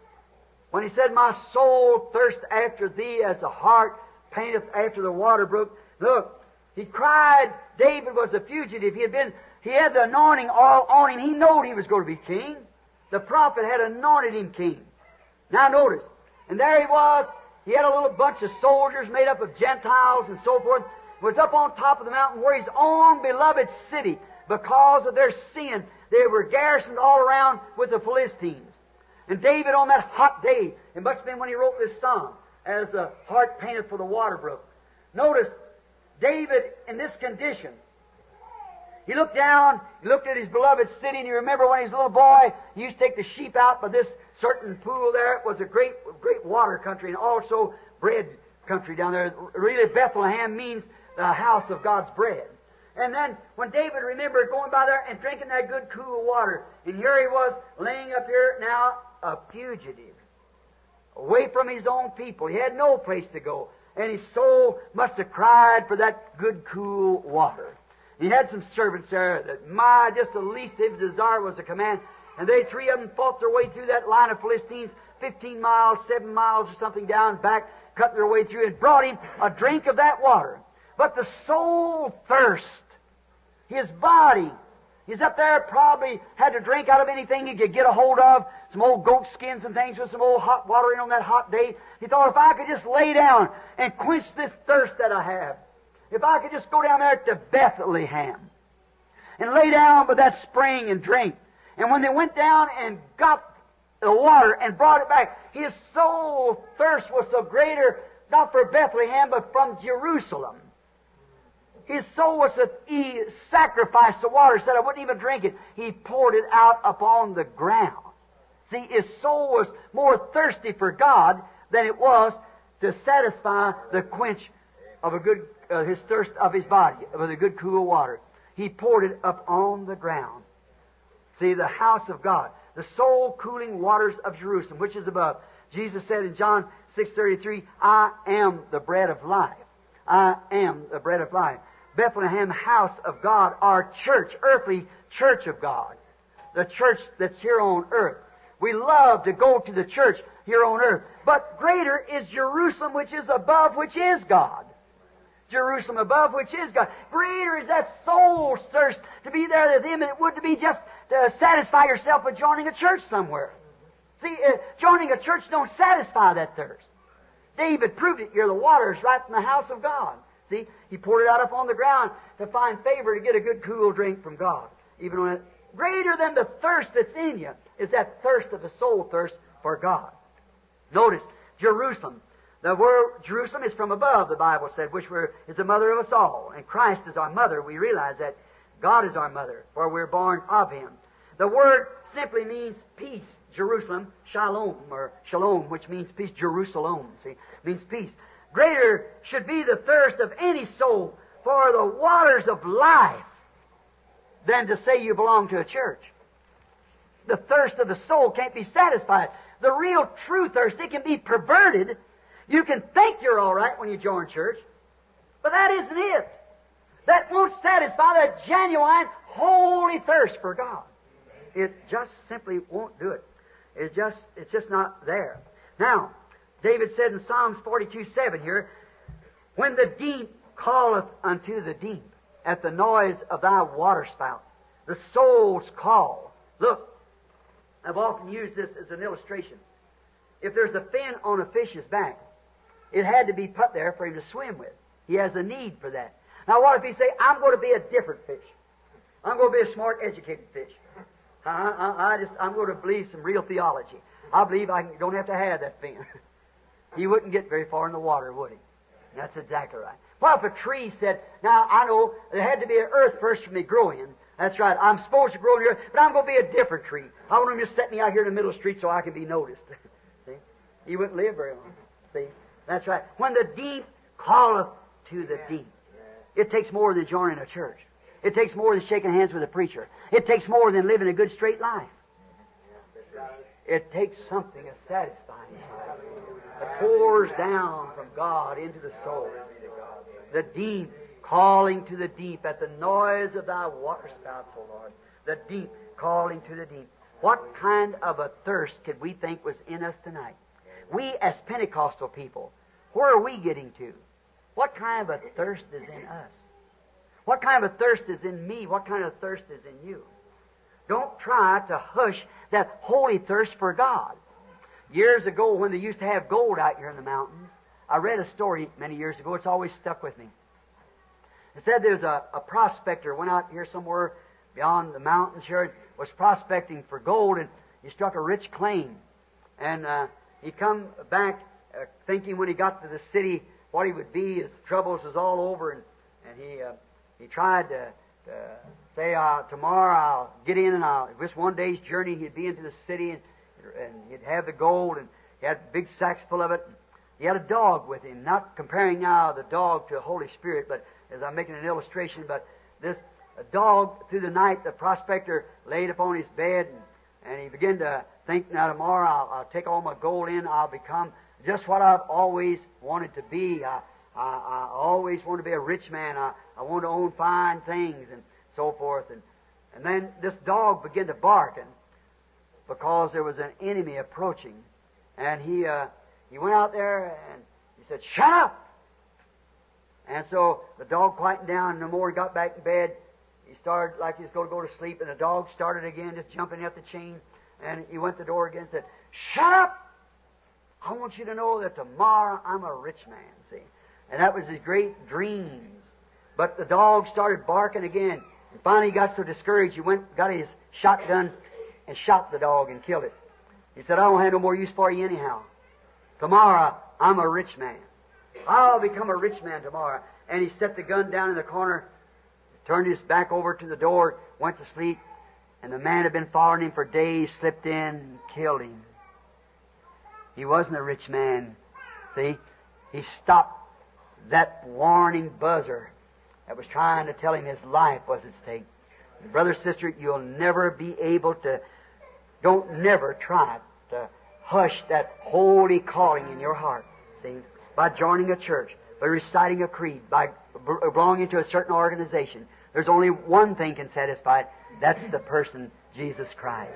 When he said, my soul thirsts after Thee as the hart panteth after the water brook. Look, he cried. David was a fugitive. He had the anointing all on him. He knew he was going to be king. The prophet had anointed him king. Now notice, and there he was. He had a little bunch of soldiers made up of Gentiles and so forth. Was up on top of the mountain where his own beloved city, because of their sin, they were garrisoned all around with the Philistines. And David on that hot day, it must have been when he wrote this psalm, as the hart painted for the water brook. Notice, David in this condition, he looked down, he looked at his beloved city, and you remember when he was a little boy, he used to take the sheep out by this certain pool there. It was a great water country and also bread country down there. Really, Bethlehem means the house of God's bread. And then when David remembered going by there and drinking that good cool water, and here he was laying up here now a fugitive, away from his own people. He had no place to go, and his soul must have cried for that good cool water. He had some servants there that, just the least of his desire was a command. And they, three of them, fought their way through that line of Philistines, 15 miles, 7 miles or something down back, cut their way through and brought him a drink of that water. But the soul thirst, his body, he's up there, probably had to drink out of anything he could get a hold of, some old goat skins and things with some old hot water in on that hot day. He thought, if I could just lay down and quench this thirst that I have, if I could just go down there to Bethlehem and lay down by that spring and drink. And when they went down and got the water and brought it back, his soul thirst was so greater, not for Bethlehem, but from Jerusalem. His soul was that he sacrificed the water, said, I wouldn't even drink it. He poured it out upon the ground. See, his soul was more thirsty for God than it was to satisfy the quench of his thirst of his body, with a good cool water. He poured it up on the ground. See, the house of God, the soul-cooling waters of Jerusalem, which is above. Jesus said in John 6:33, I am the bread of life. I am the bread of life. Bethlehem, house of God, our church, earthly church of God. The church that's here on earth. We love to go to the church here on earth. But greater is Jerusalem, which is above, which is God. Jerusalem above, which is God. Greater is that soul thirst to be there with Him than it would to be just to satisfy yourself with joining a church somewhere. See, joining a church don't satisfy that thirst. David proved it here. The water is right in the house of God. See, he poured it out upon the ground to find favor, to get a good cool drink from God. Even when greater than the thirst that's in you is that thirst of the soul thirst for God. Notice, Jerusalem. The word Jerusalem is from above, the Bible said, which is the mother of us all. And Christ is our mother. We realize that God is our mother, for we're born of Him. The word simply means peace. Jerusalem, shalom, or shalom, which means peace. Jerusalem, see, means peace. Greater should be the thirst of any soul for the waters of life than to say you belong to a church. The thirst of the soul can't be satisfied. The real true thirst, it can be perverted. You can think you're all right when you join church, but that isn't it. That won't satisfy the genuine, holy thirst for God. It just simply won't do it. It's just not there. Now, David said in Psalms 42:7 here, when the deep calleth unto the deep at the noise of thy waterspouts, the soul's call. Look, I've often used this as an illustration. If there's a fin on a fish's back, it had to be put there for him to swim with. He has a need for that. Now what if he say, I'm going to be a different fish. I'm going to be a smart, educated fish. I'm going to believe some real theology. I believe I don't have to have that fin. He wouldn't get very far in the water, would he? That's exactly right. Well, if a tree said, now I know there had to be an earth first for me to grow in. That's right. I'm supposed to grow in here, but I'm going to be a different tree. I want him to set me out here in the middle of the street so I can be noticed. See? He wouldn't live very long. See? That's right. When the deep calleth to the deep. It takes more than joining a church. It takes more than shaking hands with a preacher. It takes more than living a good straight life. It takes something that's satisfying. That pours down from God into the soul. The deep calling to the deep at the noise of thy waterspouts, O Lord. The deep calling to the deep. What kind of a thirst could we think was in us tonight? We as Pentecostal people, where are we getting to? What kind of a thirst is in us? What kind of a thirst is in me? What kind of thirst is in you? Don't try to hush that holy thirst for God. Years ago, when they used to have gold out here in the mountains, I read a story many years ago. It's always stuck with me. It said there's a prospector went out here somewhere beyond the mountains here, was prospecting for gold, and he struck a rich claim. And he come back thinking when he got to the city what he would be. His troubles was all over, and he tried to say, tomorrow I'll get in, and just one day's journey he'd be into the city, and he'd have the gold, and he had big sacks full of it. He had a dog with him, not comparing now the dog to the Holy Spirit, but as I'm making an illustration, but this dog, through the night, the prospector laid upon his bed, and he began to think, now tomorrow I'll take all my gold in, I'll become just what I've always wanted to be. I always wanted to be a rich man. I want to own fine things and so forth. And then this dog began to bark, and because there was an enemy approaching. And he went out there and he said, "Shut up!" And so the dog quieted down, and the more he got back in bed, he started like he was going to go to sleep, and the dog started again, just jumping up the chain. And he went to the door again and said, "Shut up! I want you to know that tomorrow I'm a rich man," see. And that was his great dreams. But the dog started barking again. And finally he got so discouraged, he got his shotgun and shot the dog and killed it. He said, "I don't have no more use for you anyhow. Tomorrow I'm a rich man. I'll become a rich man tomorrow." And he set the gun down in the corner, turned his back over to the door, went to sleep. And the man had been following him for days, slipped in and killed him. He wasn't a rich man. See? He stopped that warning buzzer that was trying to tell him his life was at stake. Brother, sister, you'll never be able to, don't never try to hush that holy calling in your heart. See? By joining a church, by reciting a creed, by belonging to a certain organization. There's only one thing can satisfy it. That's the person, Jesus Christ.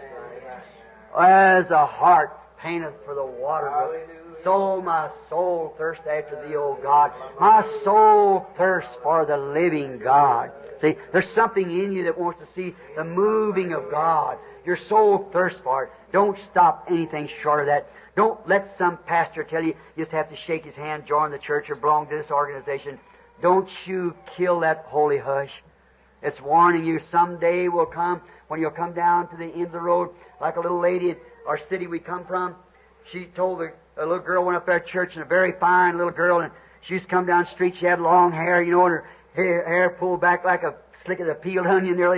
As a heart paineth for the water brook, so my soul thirsts after Thee, O God. My soul thirsts for the living God. See, there's something in you that wants to see the moving of God. Your soul thirsts for it. Don't stop anything short of that. Don't let some pastor tell you just have to shake his hand, join the church, or belong to this organization. Don't you kill that holy hush. It's warning you someday will come when you'll come down to the end of the road like a little lady in our city we come from. She told a little girl went up there to church, and a very fine little girl, and she used to come down the street. She had long hair, and her hair pulled back like a slick of a peeled onion nearly, and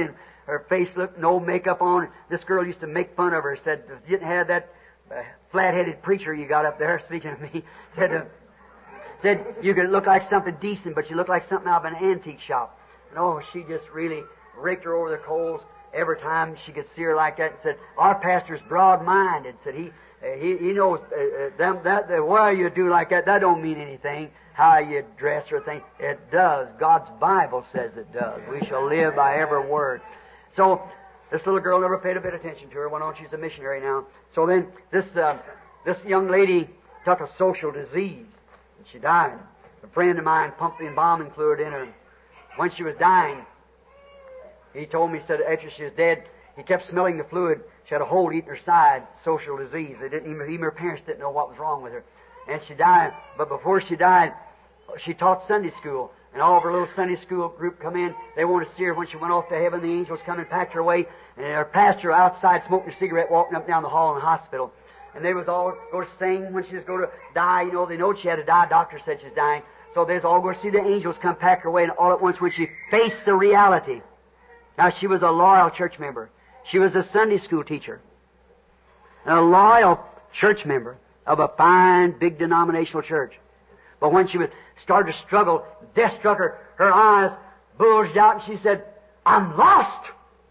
her face looked no makeup on. This girl used to make fun of her. Said, "You didn't have that flat-headed preacher you got up there." Speaking of me, said you could look like something decent, but you look like something out of an antique shop. No, she just really raked her over the coals every time she could see her like that. And said, "Our pastor's broad-minded." Said he knows why you do like that. That don't mean anything. How you dress or thing, it does. God's Bible says it does. We shall live by every word. So this little girl never paid a bit of attention to her. Went on. She's a missionary now. So then this young lady took a social disease and she died. A friend of mine pumped the embalming fluid in her. When she was dying, he told me, said after she was dead, he kept smelling the fluid. She had a hole eating her side, social disease. Even her parents didn't know what was wrong with her. And she died. But before she died, she taught Sunday school. And all of her little Sunday school group come in. They wanted to see her when she went off to heaven. The angels come and packed her away. And her pastor outside smoking a cigarette, walking up and down the hall in the hospital. And they was all going to sing when she was going to die. You know, they know she had to die. Doctor said she's dying. So they was all going to see the angels come pack her away. And all at once when she faced the reality. Now, she was a loyal church member. She was a Sunday school teacher. And a loyal church member of a fine, big denominational church. But when she was started to struggle, death struck her. Her eyes bulged out, and she said, "I'm lost."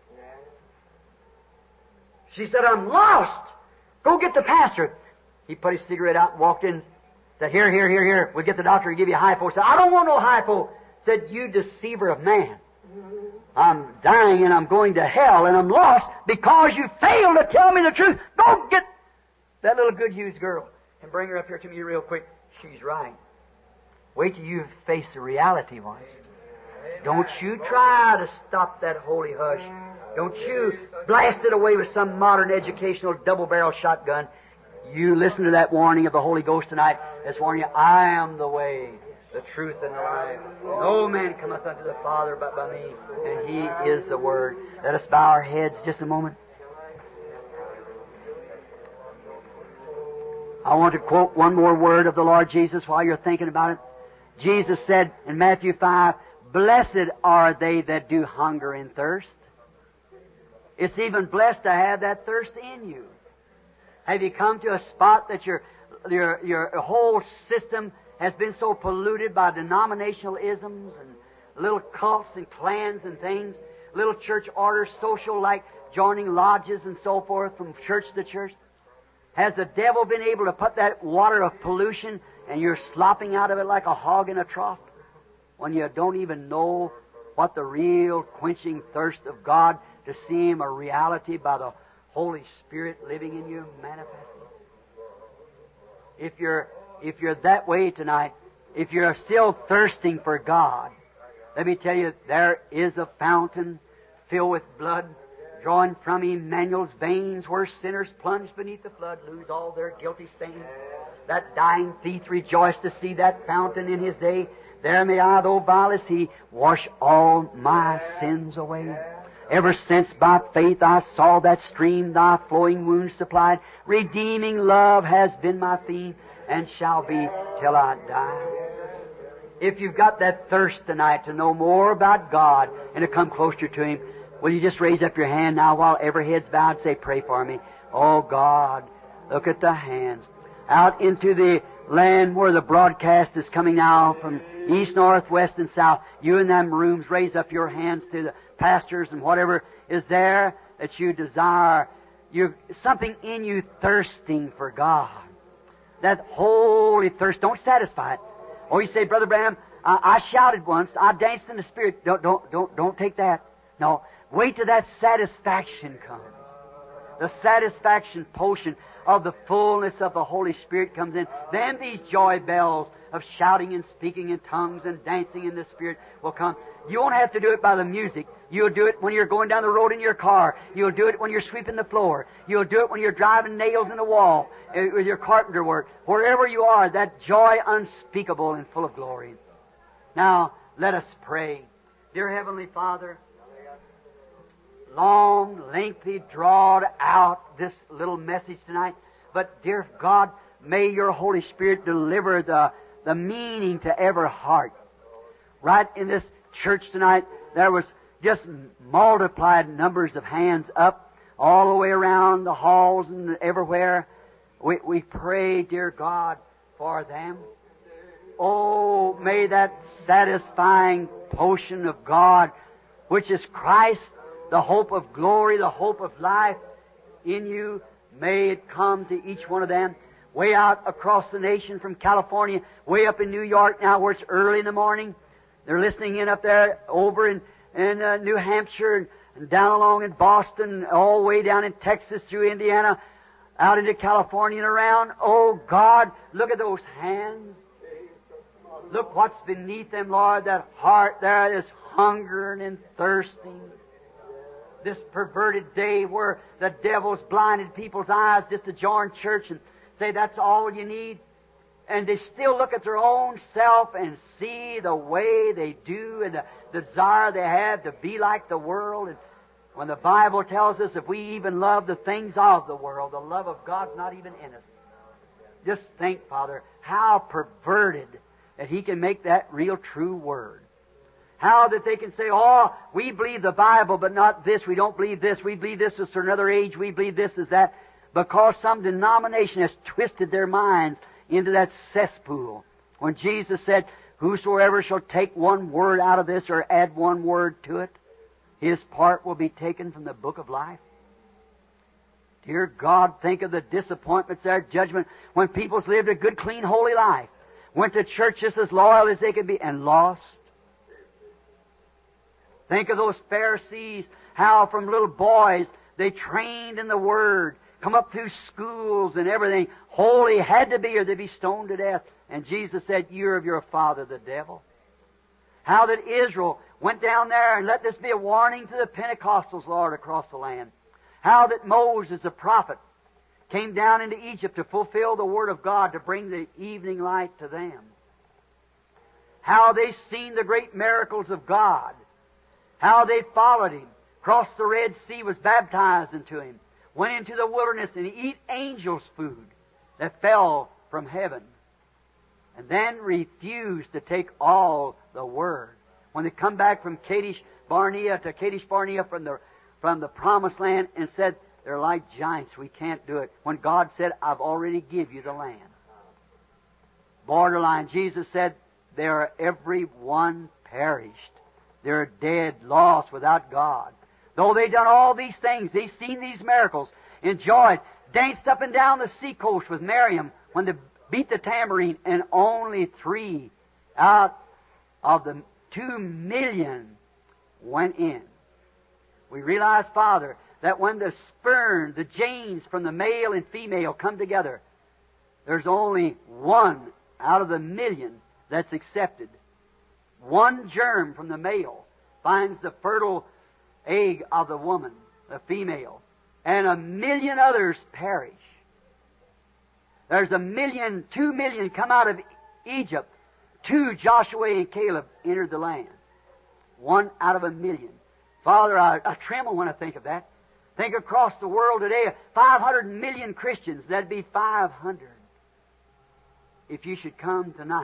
She said, "I'm lost. Go get the pastor." He put his cigarette out and walked in. Said, Here. We'll get the doctor to give you a hypo." Said, "I don't want no hypo." Said, "You deceiver of man. I'm dying and I'm going to hell and I'm lost because you failed to tell me the truth. Go get that little good-used girl and bring her up here to me real quick." She's right. Wait till you face the reality once. Don't you try to stop that holy hush. Don't you blast it away with some modern educational double-barrel shotgun. You listen to that warning of the Holy Ghost tonight. That's warning you, "I am the way, the truth, and the life. No man cometh unto the Father but by me, and He is the Word." Let us bow our heads just a moment. I want to quote one more word of the Lord Jesus while you're thinking about it. Jesus said in Matthew 5, "Blessed are they that do hunger and thirst." It's even blessed to have that thirst in you. Have you come to a spot that your whole system has been so polluted by denominational isms and little cults and clans and things, little church orders, social like joining lodges and so forth from church to church? Has the devil been able to put that water of pollution and you're slopping out of it like a hog in a trough when you don't even know what the real quenching thirst of God to see Him a reality by the Holy Spirit living in you, manifesting? If you're that way tonight, if you're still thirsting for God, let me tell you, there is a fountain filled with blood drawing from Emmanuel's veins, where sinners plunged beneath the flood lose all their guilty stains. That dying thief rejoiced to see that fountain in his day. There may I, though vile as he, wash all my sins away. Ever since by faith I saw that stream Thy flowing wounds supplied, redeeming love has been my theme, and shall be till I die. If you've got that thirst tonight to know more about God and to come closer to Him, will you just raise up your hand now while every head's bowed and say, "Pray for me." Oh God, look at the hands. Out into the land where the broadcast is coming now from east, north, west, and south. You in them rooms, raise up your hands to the pastors and whatever is there that you desire. You've something in you thirsting for God. That holy thirst. Don't satisfy it. Or you say, "Brother Branham, I shouted once. I danced in the Spirit." Don't take that. No. Wait till that satisfaction comes. The satisfaction potion of the fullness of the Holy Spirit comes in. Then these joy bells of shouting and speaking in tongues and dancing in the Spirit will come. You won't have to do it by the music. You'll do it when you're going down the road in your car. You'll do it when you're sweeping the floor. You'll do it when you're driving nails in the wall with your carpenter work. Wherever you are, that joy unspeakable and full of glory. Now, let us pray. Dear Heavenly Father, long, lengthy, drawn out this little message tonight. But, dear God, may Your Holy Spirit deliver the meaning to every heart. Right in this church tonight, there was just multiplied numbers of hands up all the way around the halls and everywhere. We pray, dear God, for them. Oh, may that satisfying potion of God, which is Christ, the hope of glory, the hope of life in you, may it come to each one of them. Way out across the nation from California, way up in New York now where it's early in the morning. They're listening in up there over in New Hampshire and down along in Boston, all the way down in Texas through Indiana, out into California and around. Oh God, look at those hands. Look what's beneath them, Lord, that heart there is hungering and thirsting. This perverted day where the devil's blinded people's eyes just to join church and say that's all you need. And they still look at their own self and see the way they do and the desire they have to be like the world. And when the Bible tells us if we even love the things of the world, the love of God's not even in us. Just think, Father, how perverted that He can make that real true Word. How that they can say, oh, we believe the Bible, but not this. We don't believe this. We believe this is for another age. We believe this is that. Because some denomination has twisted their minds into that cesspool. When Jesus said, whosoever shall take one word out of this or add one word to it, his part will be taken from the book of life. Dear God, think of the disappointments there, judgment, when people's lived a good, clean, holy life, went to church just as loyal as they could be, and lost. Think of those Pharisees, how from little boys they trained in the Word, come up through schools and everything. Holy had to be or they'd be stoned to death. And Jesus said, you're of your father, the devil. How that Israel went down there, and let this be a warning to the Pentecostals, Lord, across the land. How that Moses, the prophet, came down into Egypt to fulfill the Word of God, to bring the evening light to them. How they seen the great miracles of God. How they followed Him, crossed the Red Sea, was baptized into Him, went into the wilderness and eat angels' food that fell from heaven, and then refused to take all the Word. When they come back from Kadesh Barnea from the Promised Land, and said, they're like giants, we can't do it. When God said, I've already give you the land. Borderline, Jesus said, they are every one perished. They're dead, lost, without God. Though they've done all these things, they've seen these miracles, enjoyed, danced up and down the seacoast with Miriam when they beat the tambourine, and only 3 out of the 2 million went in. We realize, Father, that when the sperm, the genes from the male and female come together, there's only 1 out of the million that's accepted. 1 germ from the male finds the fertile egg of the woman, the female, and 1 million others perish. There's 2 million come out of Egypt. 2, Joshua and Caleb, entered the land. 1 out of 1 million. Father, I tremble when I think of that. Think across the world today, 500 million Christians, that'd be 500 if you should come tonight.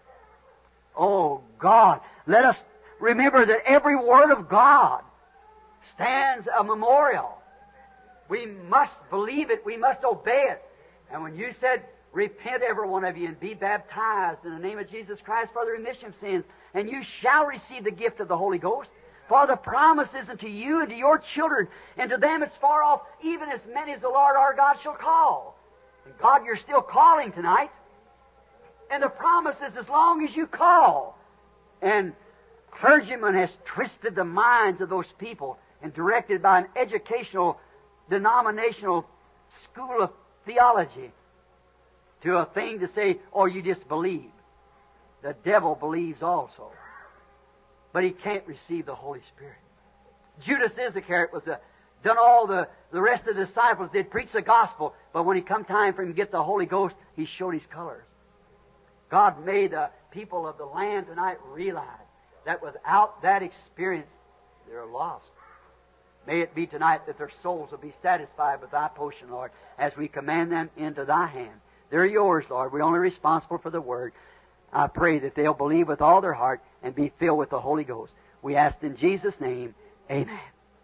Oh, God, let us remember that every Word of God stands a memorial. We must believe it. We must obey it. And when you said, repent every one of you and be baptized in the name of Jesus Christ for the remission of sins, and you shall receive the gift of the Holy Ghost, for the promise is unto you and to your children, and to them it's far off, even as many as the Lord our God shall call. And God, you're still calling tonight. And the promise is as long as you call. And clergyman has twisted the minds of those people and directed by an educational, denominational school of theology to a thing to say, oh, you just believe. The devil believes also. But he can't receive the Holy Spirit. Judas Iscariot was done all the rest of the disciples did preach the gospel, but when it come time for him to get the Holy Ghost, he showed his colors. God made the people of the land tonight realize that without that experience, they're lost. May it be tonight that their souls will be satisfied with Thy potion, Lord, as we command them into Thy hand. They're yours, Lord. We're only responsible for the Word. I pray that they'll believe with all their heart and be filled with the Holy Ghost. We ask in Jesus' name, Amen.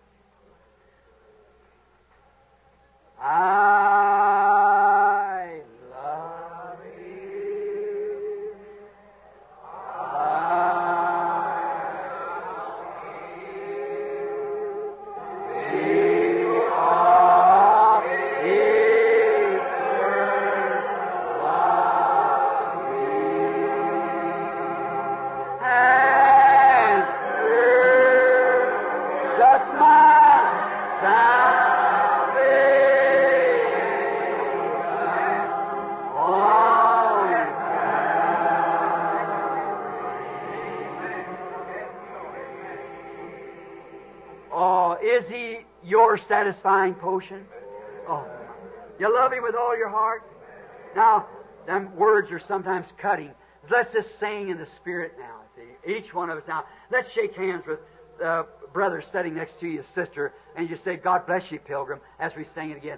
I love you. Is He your satisfying potion? Oh, you love Him with all your heart? Now, them words are sometimes cutting. Let's just sing in the Spirit now. See, each one of us now. Let's shake hands with brother sitting next to you, sister, and you say, God bless you, pilgrim, as we sing it again.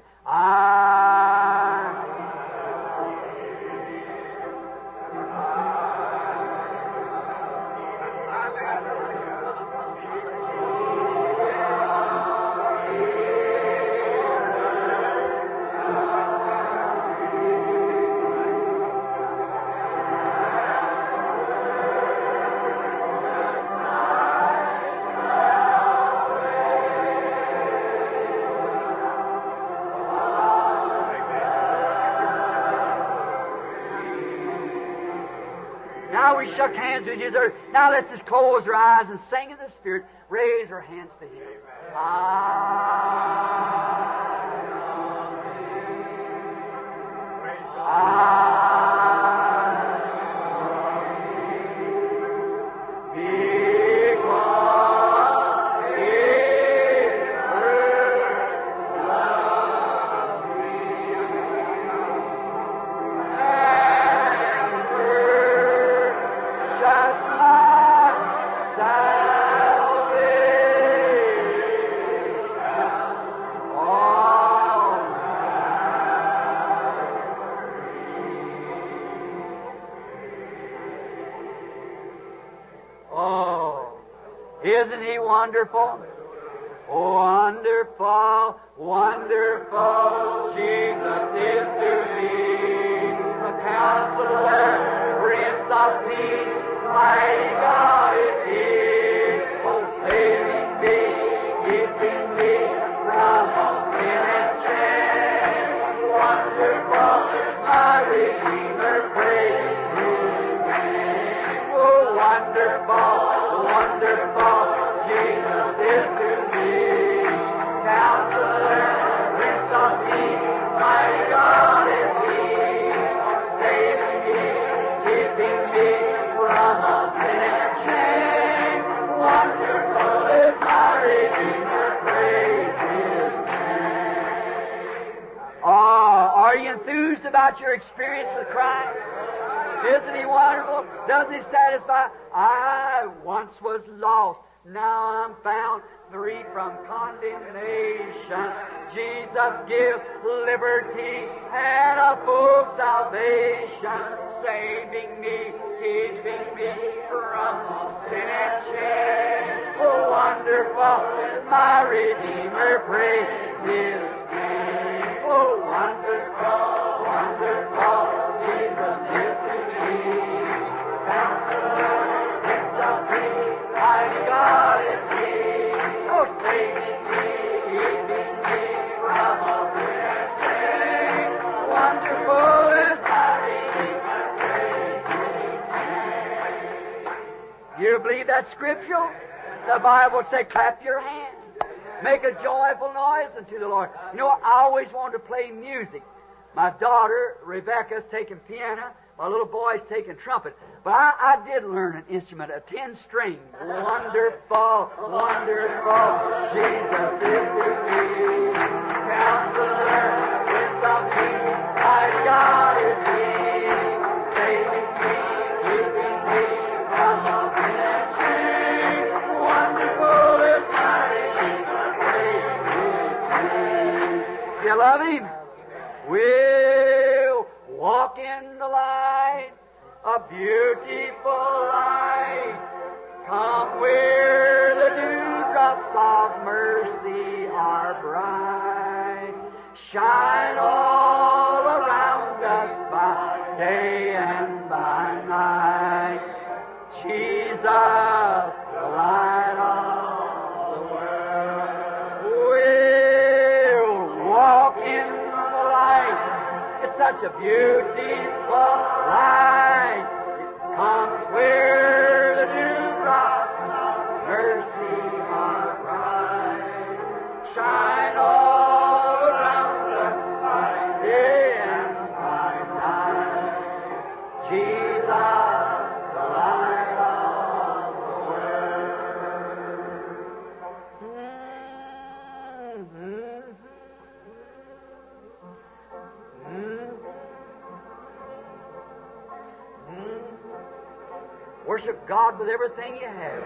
Shook hands with you. Now let's just close our eyes and sing in the Spirit. Raise our hands to Him. Isn't He wonderful? Wonderful, wonderful, Jesus is to me. A Counselor, Prince of Peace, mighty God is He. Oh, saving me, keeping me from all sin and shame. Wonderful is my Redeemer, praise His name. Oh, wonderful, wonderful, Jesus is to me. Counselor, Prince of Peace, mighty God is He. Saving me, keeping me from all sin and shame. Wonderful is my Redeemer, praise His name. Oh, are you enthused about your experience with Christ? Isn't He wonderful? Doesn't He satisfy? I once was lost, now I'm found, free from condemnation. Jesus gives liberty and a full salvation, saving me, keeping me from all sin and shame. Oh, wonderful is my Redeemer, praise His name. Oh, wonderful, wonderful, Jesus is to me. Counselor, Prince of Peace, mighty God is He. Oh, saving me, keeping me from all sin and shame. Wonderful is my Redeemer, praise His name. You believe that scripture? The Bible says, clap your hands. Make a joyful noise unto the Lord. You know, I always wanted to play music. My daughter, Rebecca's taking piano. My little boy's taking trumpet. But I did learn an instrument, a 10-string. Wonderful, wonderful, Jesus is to me. Counselor, Prince of Peace, mighty God is He. Saving me, keeping me from all sin and shame. Wonderful is my Redeemer, praise His name. Do you love Him? We'll walk in the light, a beautiful light. Come where the dewdrops are. are bright. Shine all around us by day and by night. Jesus, the light of the world. We'll walk in the light. It's such a beautiful light. It comes where the dewdrops of mercy are bright. Shine all around us by day and by night. Jesus, the light of the world. Worship God with everything you have.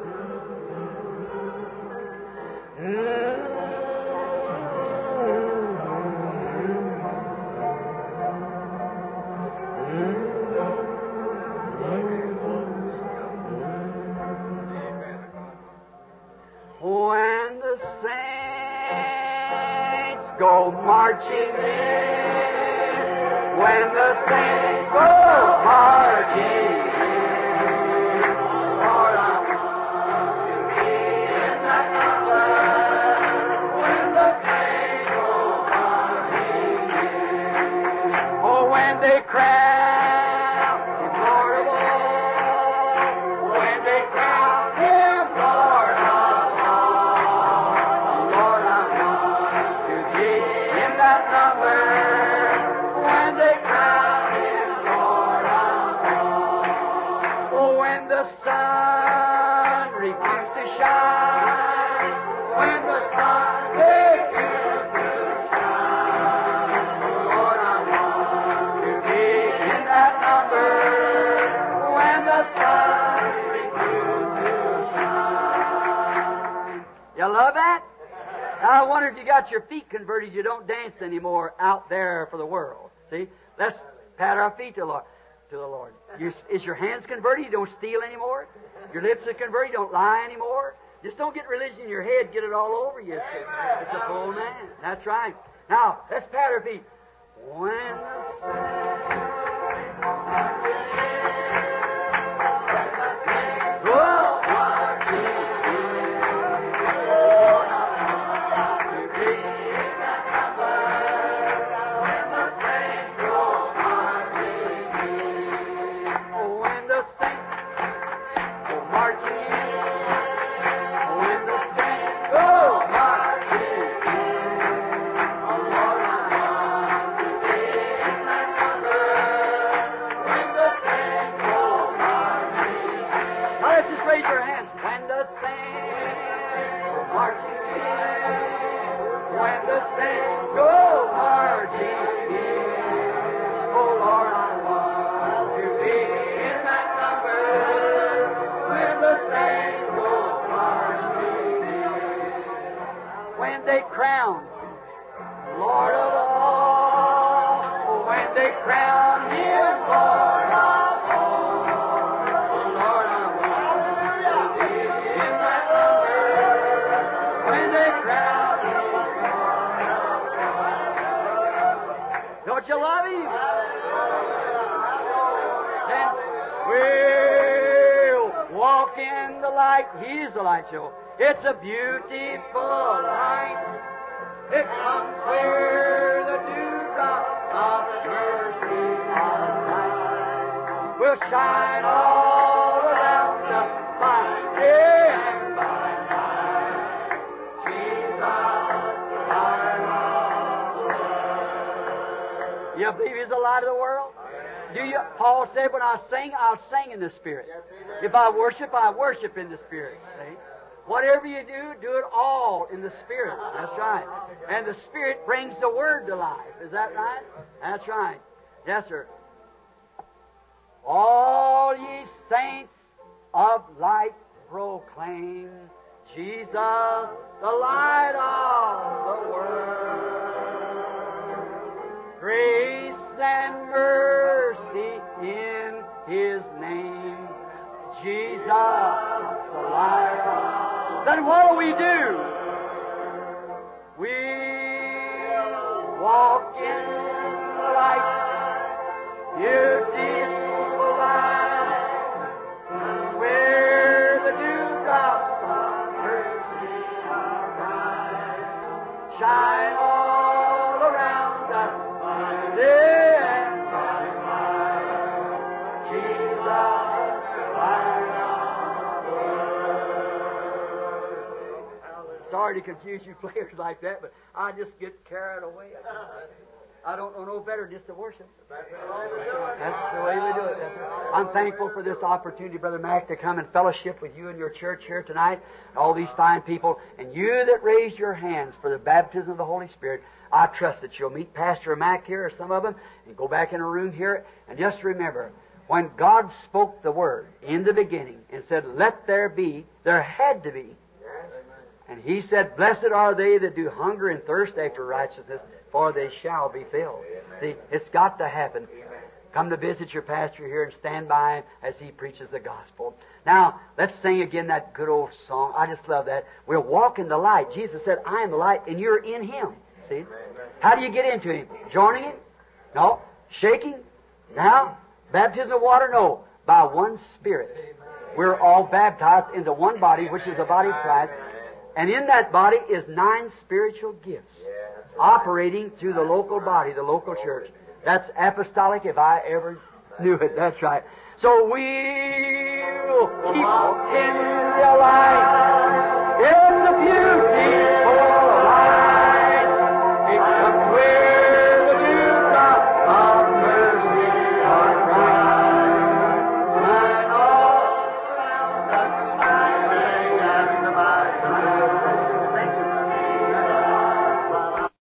When the saints go marching in, when the saints go marching in, Lord, I want to be in that number. When the saints go marching in, oh, when they crown Him Lord of all, when they crown Him Lord of all, Lord, I want to be in that number. When they crown Him Lord of all, oh, when the sun refused to shine, when the sun refused to shine, Lord, I want to be in that number. When the sun refused to shine. You love that? Now, I wonder if you got your feet converted, you don't dance anymore out there for the world. See? Let's pat our feet to the Lord. Is your hands converted? You don't steal anymore? Your lips are converted? You don't lie anymore? Just don't get religion in your head, get it all over you. It's a full man. That's right. Now, let's pat our feet. When they crown Lord of all, when they crown Him Lord of all, Lord, I want to be in that number. When they crown Him Lord of all, don't you love Him? Then we'll walk in the light. He's the light show. It's a beautiful light. It comes where the dewdrops of mercy are bright. Will shine all around us by day and by night. Jesus, the light of the world. You believe He's the light of the world? Do you? Paul said, when I sing, I'll sing in the Spirit. If I worship in the Spirit. See? Whatever you do, do it all in the Spirit. That's right. And the Spirit brings the Word to life. Is that right? That's right. Yes, sir. All ye saints of light proclaim Jesus, the light of the world. Grace and mercy in His name. Jesus, the light of the world. Then what do we do? We'll walk in the light, beautiful light, where the dewdrops of mercy are bright, shine all around us by day and by night. Jesus, light of the world. Sorry to confuse you players like that, but I just get carried away. I don't know no better just to worship. That's the way we do it. I'm thankful for this opportunity, Brother Mac, to come and fellowship with you and your church here tonight, all these fine people, and you that raised your hands for the baptism of the Holy Spirit. I trust that you'll meet Pastor Mac here, or some of them, and go back in a room here, and just remember, when God spoke the Word in the beginning and said, "Let there be," there had to be. And He said, "Blessed are they that do hunger and thirst after righteousness, for they shall be filled." See, it's got to happen. Come to visit your pastor here and stand by him as he preaches the gospel. Now, let's sing again that good old song. I just love that. We'll walk in the light. Jesus said, "I am the light," and you're in Him. See? How do you get into Him? Joining Him? No. Shaking? Now? Baptism of water? No. By one Spirit. We're all baptized into one body, which is the body of Christ. And in that body is 9 spiritual gifts operating through the local body, the local church. That's apostolic if I ever knew it. That's right. So we'll keep in the light. It's a beauty.